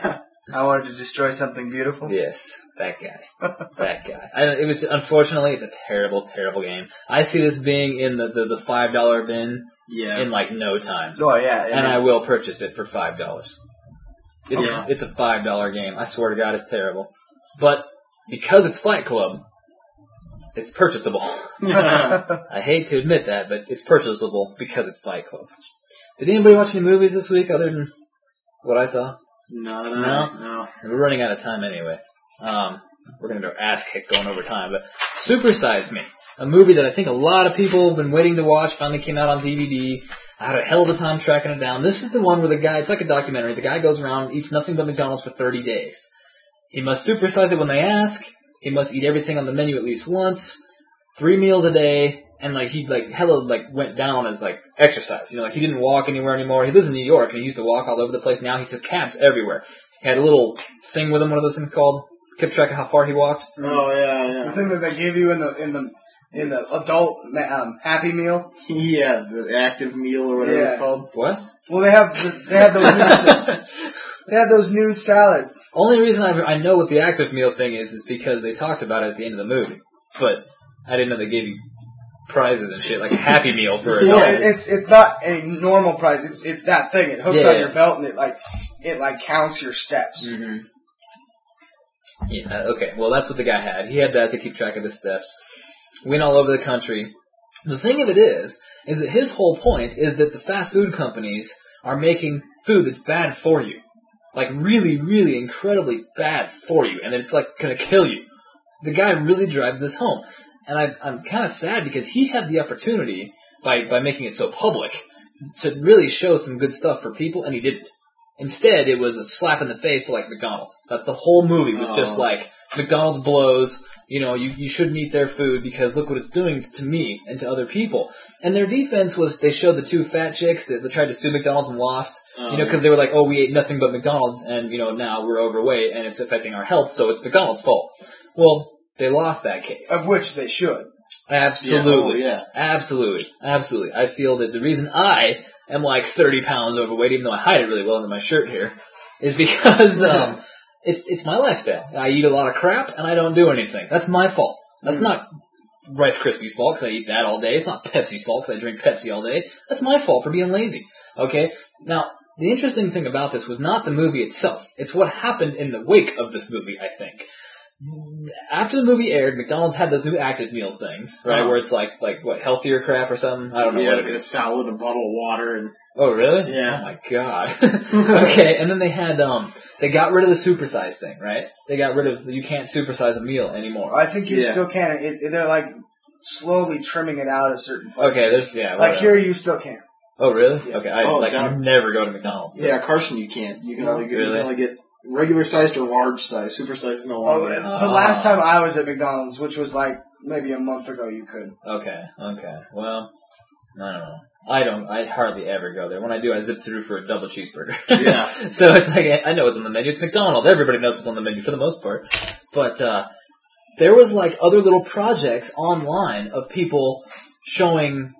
I wanted to destroy something beautiful. Yes, that guy. That guy. Unfortunately, it's a terrible, terrible game. I see this being in the $5 bin in like no time. Oh, yeah. And I will purchase it for $5. It's a $5 game. I swear to God, it's terrible. But because it's Fight Club, it's purchasable. I hate to admit that, but it's purchasable because it's Fight Club. Did anybody watch any movies this week other than what I saw? No. We're running out of time anyway. We're going to get our ass kicked going over time. But Super Size Me, a movie that I think a lot of people have been waiting to watch, finally came out on DVD. I had a hell of a time tracking it down. This is the one where the guy, it's like a documentary, the guy goes around and eats nothing but McDonald's for 30 days. He must supersize it when they ask. He must eat everything on the menu at least once. 3 meals a day. And he went down as exercise. He didn't walk anywhere anymore. He lives in New York and he used to walk all over the place. Now he took cabs everywhere. He had a little thing with him, one of those things called, kept track of how far he walked. Oh yeah. The thing that they gave you in the adult Happy Meal. Yeah, the active meal or whatever it's called. What? Well, they have those new salads. Only reason I know what the active meal thing is because they talked about it at the end of the movie. But I didn't know they gave you prizes and shit, like a Happy Meal for adults. Well, it's not a normal prize. It's that thing. It hooks on your belt and it counts your steps. Mm-hmm. Yeah. Okay. Well, that's what the guy had. He had that to keep track of his steps. Went all over the country. The thing of it is that his whole point is that the fast food companies are making food that's bad for you, like really, really incredibly bad for you, and it's gonna kill you. The guy really drives this home. And I'm kind of sad because he had the opportunity, by making it so public, to really show some good stuff for people, and he didn't. Instead, it was a slap in the face to McDonald's. That's the whole movie, was just McDonald's blows, you shouldn't eat their food because look what it's doing to me and to other people. And their defense was they showed the 2 fat chicks that tried to sue McDonald's and lost, because they were like, oh, we ate nothing but McDonald's, and, now we're overweight, and it's affecting our health, so it's McDonald's fault. Well, they lost that case. Of which they should. Absolutely. Yeah. Absolutely. I feel that the reason I am 30 pounds overweight, even though I hide it really well under my shirt here, is because it's my lifestyle. I eat a lot of crap and I don't do anything. That's my fault. That's not Rice Krispies' fault because I eat that all day. It's not Pepsi's fault because I drink Pepsi all day. That's my fault for being lazy. Okay? Now, the interesting thing about this was not the movie itself. It's what happened in the wake of this movie, I think. After the movie aired, McDonald's had those new active meals things, right? Where it's what, healthier crap or something? I don't know what it is. A salad, a bottle of water, and... Oh, really? Yeah. Oh my god. Okay, and then they had, they got rid of the supersize thing, right? They got rid of, you can't supersize a meal anymore. I think you still can. They're slowly trimming it out at certain places. Okay, here you still can. Oh, really? Okay, I never go to McDonald's. So. Yeah, Carson, you can't. You can only get regular sized or large size. Super size is no longer. The last time I was at McDonald's, which was maybe a month ago, you could. Okay. Well, I don't know. I hardly ever go there. When I do, I zip through for a double cheeseburger. Yeah. So it's I know what's on the menu. It's McDonald's. Everybody knows what's on the menu for the most part. But there was other little projects online of people showing.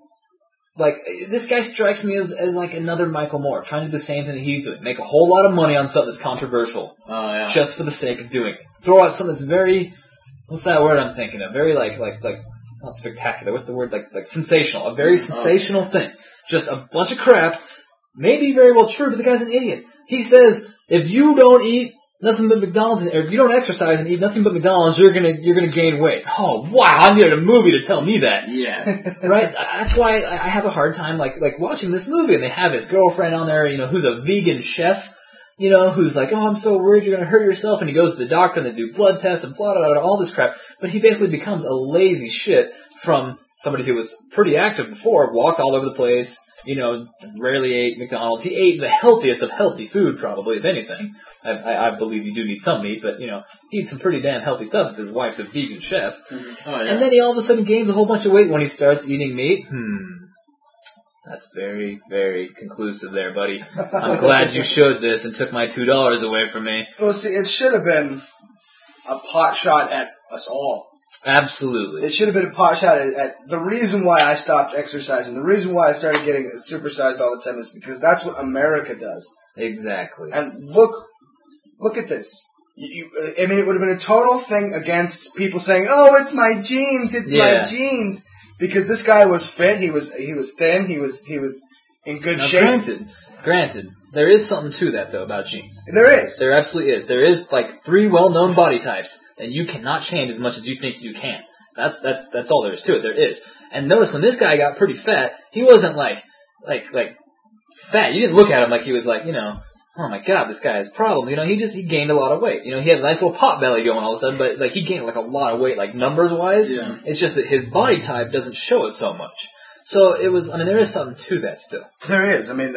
This guy strikes me as another Michael Moore, trying to do the same thing that he's doing. Make a whole lot of money on something that's controversial. Oh, yeah. Just for the sake of doing it. Throw out something that's very, what's that word I'm thinking of? Very not spectacular, what's the word? Sensational. A very sensational thing. Just a bunch of crap. Maybe very well true, but the guy's an idiot. He says, if you don't eat nothing but McDonald's, or if you don't exercise and eat nothing but McDonald's, you're gonna gain weight. Oh wow! I needed a movie to tell me that. Yeah. Right. That's why I have a hard time watching this movie. And they have his girlfriend on there, who's a vegan chef, who's oh, I'm so worried you're gonna hurt yourself, and he goes to the doctor and they do blood tests and blah blah blah, all this crap. But he basically becomes a lazy shit from somebody who was pretty active before, walked all over the place. Rarely ate McDonald's. He ate the healthiest of healthy food, probably, if anything. I believe you do need some meat, but, he eats some pretty damn healthy stuff if his wife's a vegan chef. Mm-hmm. Oh, yeah. And then he all of a sudden gains a whole bunch of weight when he starts eating meat. That's very, very conclusive there, buddy. I'm glad you showed this and took my $2 away from me. Well, see, it should have been a pot shot at us all. Absolutely. It should have been a pot shot at the reason why I stopped exercising. The reason why I started getting supersized all the time is because that's what America does. Exactly. And look look at this. I mean, it would have been a total thing against people saying, "Oh, it's my genes, it's my genes," because this guy was fit. He was thin. He was in good shape. Granted, there is something to that though about genes. There is. There absolutely is. There is like 3 well-known body types that you cannot change as much as you think you can. That's all there is to it. There is. And notice when this guy got pretty fat, he wasn't like fat. You didn't look at him like he was like, oh my god, this guy has problems. He gained a lot of weight. He had a nice little pot belly going all of a sudden, but like he gained like a lot of weight, like numbers wise. Yeah. It's just that his body type doesn't show it so much. So there is something to that still. There is. I mean,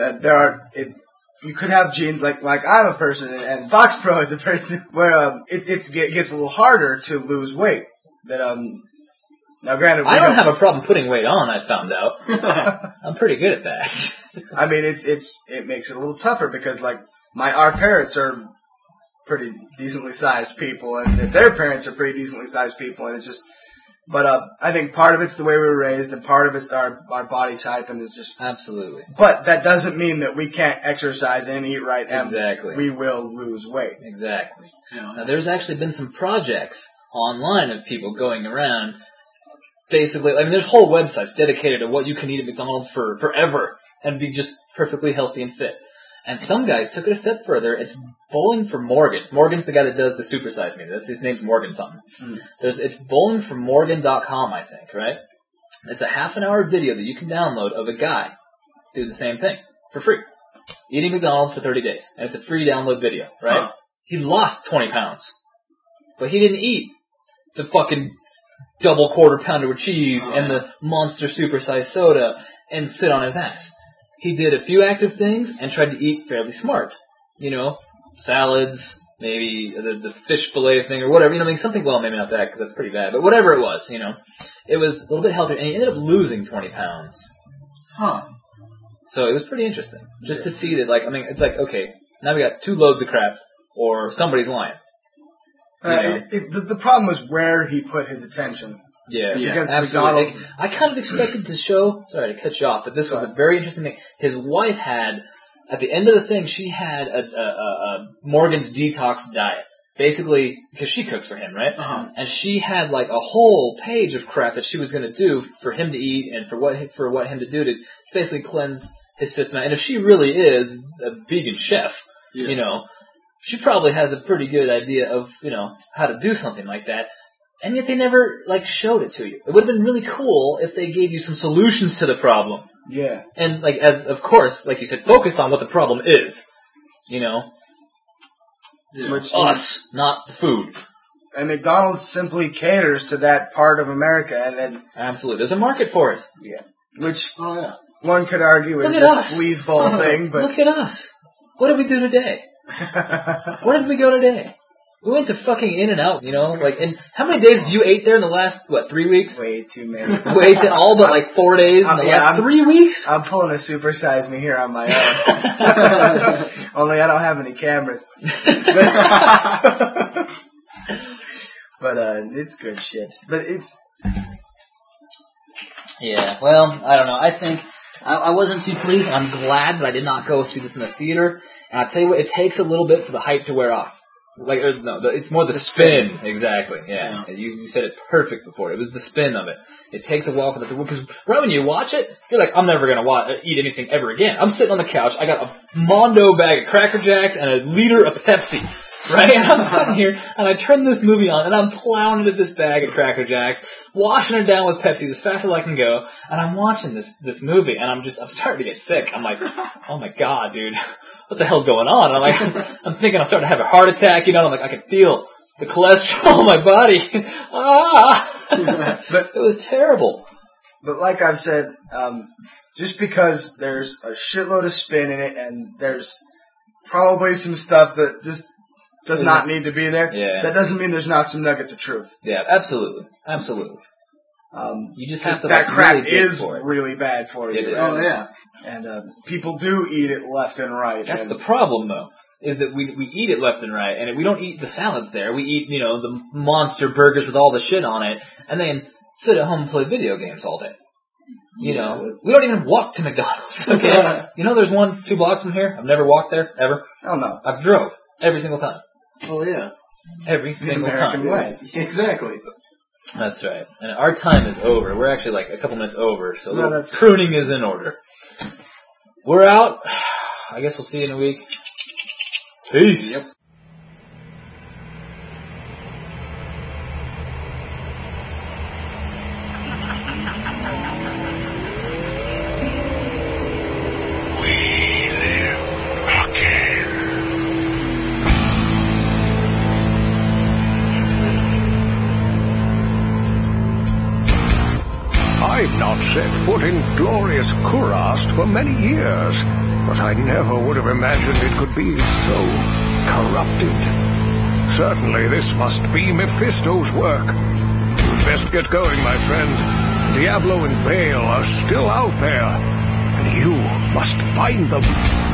you could have genes like I'm a person, and Fox Pro is a person where it gets a little harder to lose weight. Now, granted, I don't have a problem putting weight on. I found out. I'm pretty good at that. I mean, it makes it a little tougher because our parents are pretty decently sized people, and their parents are pretty decently sized people, and it's just. But I think part of it's the way we were raised, and part of it's our body type, and it's just absolutely. But that doesn't mean that we can't exercise and eat right, and exactly. We will lose weight. Exactly. Yeah. Now, there's actually been some projects online of people going around. Basically, I mean, there's whole websites dedicated to what you can eat at McDonald's for forever and be just perfectly healthy and fit. And some guys took it a step further. It's Bowling for Morgan. Morgan's the guy that does the Super Size Me. His name's Morgan something. It's bowlingformorgan.com, I think, right? It's a half-an-hour video that you can download of a guy do the same thing for free. Eating McDonald's for 30 days. And it's a free download video, right? Huh. He lost 20 pounds. But he didn't eat the fucking double quarter pounder with cheese and the monster super-sized soda and sit on his ass. He did a few active things and tried to eat fairly smart. Salads, maybe the fish fillet thing or whatever. Something, well, maybe not that because that's pretty bad, but whatever it was, it was a little bit healthier, and he ended up losing 20 pounds. Huh. So it was pretty interesting. Just to see that, it's like, okay, now we got 2 loads of crap, or somebody's lying. The problem was where he put his attention. Yeah, against absolutely. McDonald's. I kind of expected to show, sorry to cut you off, but this was a very interesting thing. His wife had, at the end of the thing, she had a Morgan's Detox diet. Basically, because she cooks for him, right? Uh-huh. And she had a whole page of crap that she was going to do for him to eat and for what him to do to basically cleanse his system. And if she really is a vegan chef, she probably has a pretty good idea of, how to do something like that. And yet they never, showed it to you. It would have been really cool if they gave you some solutions to the problem. Yeah. And, of course, like you said, focused on what the problem is. Yeah. Which us, not the food. And McDonald's simply caters to that part of America. And absolutely. There's a market for it. Yeah. Which one could argue is a sleazeball thing. But look at us. What did we do today? Where did we go today? We went to fucking In-N-Out, and how many days have you ate there in the last, 3 weeks? Way too many. All but 4 days in the last 3 weeks? I'm pulling a Super Size Me here on my own. Only I don't have any cameras. But it's good shit. But it's... Yeah, well, I don't know. I think I wasn't too pleased. I'm glad that I did not go see this in the theater. And I'll tell you what, it takes a little bit for the hype to wear off. It's more the spin. Exactly, yeah. You said it perfect before. It was the spin of it. It takes a while for because right when you watch it, you're like, I'm never going to eat anything ever again. I'm sitting on the couch. I got a Mondo bag of Cracker Jacks and a liter of Pepsi, right? And I'm sitting here, and I turn this movie on, and I'm plowing into this bag of Cracker Jacks, washing it down with Pepsi as fast as I can go, and I'm watching this movie, and I'm starting to get sick. I'm like, oh my god, dude. What the hell's going on? And I'm thinking I'm starting to have a heart attack, I'm like, I can feel the cholesterol in my body. But it was terrible. But like I've said, just because there's a shitload of spin in it and there's probably some stuff that just does not need to be there, that doesn't mean there's not some nuggets of truth. Yeah, absolutely. Absolutely. You just have to that crap really is really bad for you. It is. Oh yeah, and people do eat it left and right. That's the problem, though, is that we eat it left and right, and we don't eat the salads there. We eat the monster burgers with all the shit on it, and then sit at home and play video games all day. We don't even walk to McDonald's. Okay, there's 2 blocks from here. I've never walked there ever. Oh no, I've drove every single time. Oh, yeah. Every The single American time. way. Exactly. That's right. And our time is over. We're actually like a couple minutes over, so No, that's pruning is in order. We're out. I guess we'll see you in a week. Peace. Yep. I've not set foot in glorious Kurast for many years, but I never would have imagined it could be so corrupted. Certainly this must be Mephisto's work. You'd best get going, my friend. Diablo and Baal are still out there, and you must find them.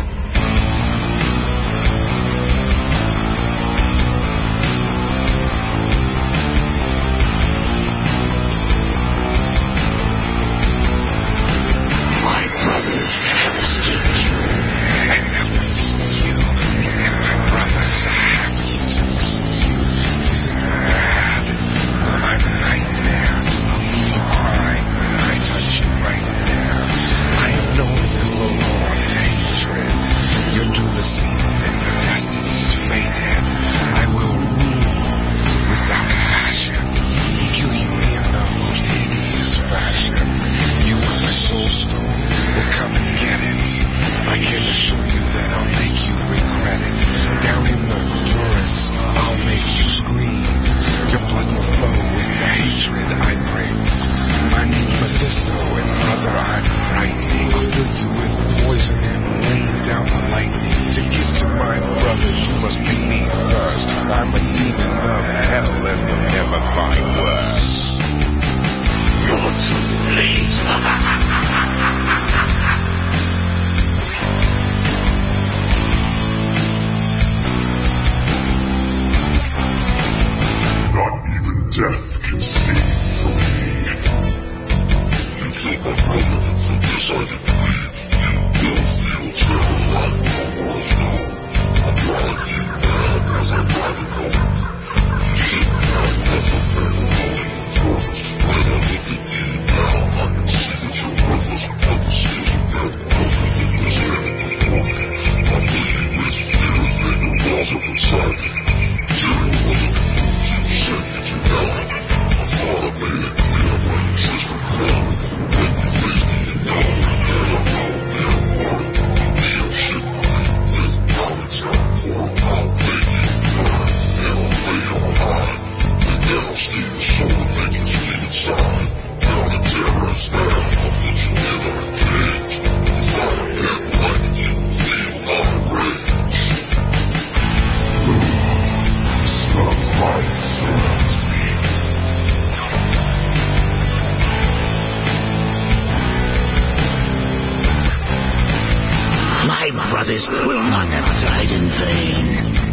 brothers will not have died in vain.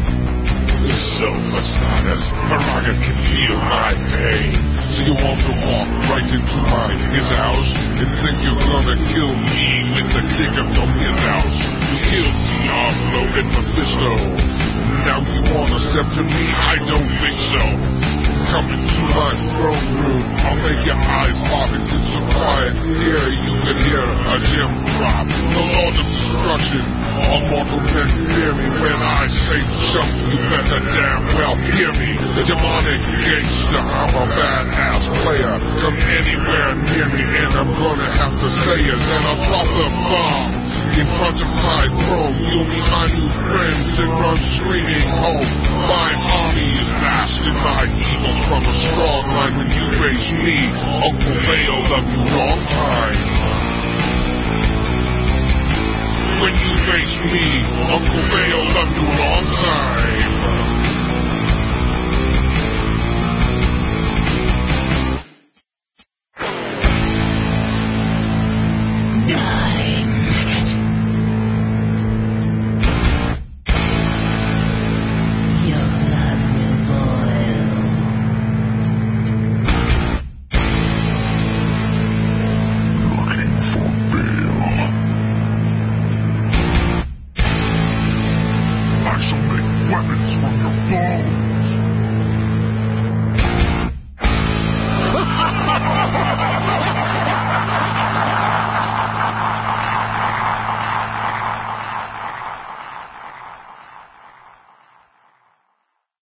So, for starters, Maraga can feel my pain. So you want to walk right into his house and think you're gonna kill me with the kicker from his house. You killed Diablo and Mephisto. Now you wanna step to me? I don't think so. Come into my throne room, I'll make your eyes pop and get so quiet. Here you can hear a gem drop. The Lord of Destruction, all mortal men fear me. When I say jump, you better damn well hear me. The demonic gangster, I'm a badass player. Come anywhere near me and I'm gonna have to say it. Then I'll drop the bomb in front of my throne. You'll meet my new friends and run screaming home. My army is vast and my evil's from a strong line. When you face me, Uncle Baal loved you long time. When you face me, Uncle Baal loved you long time.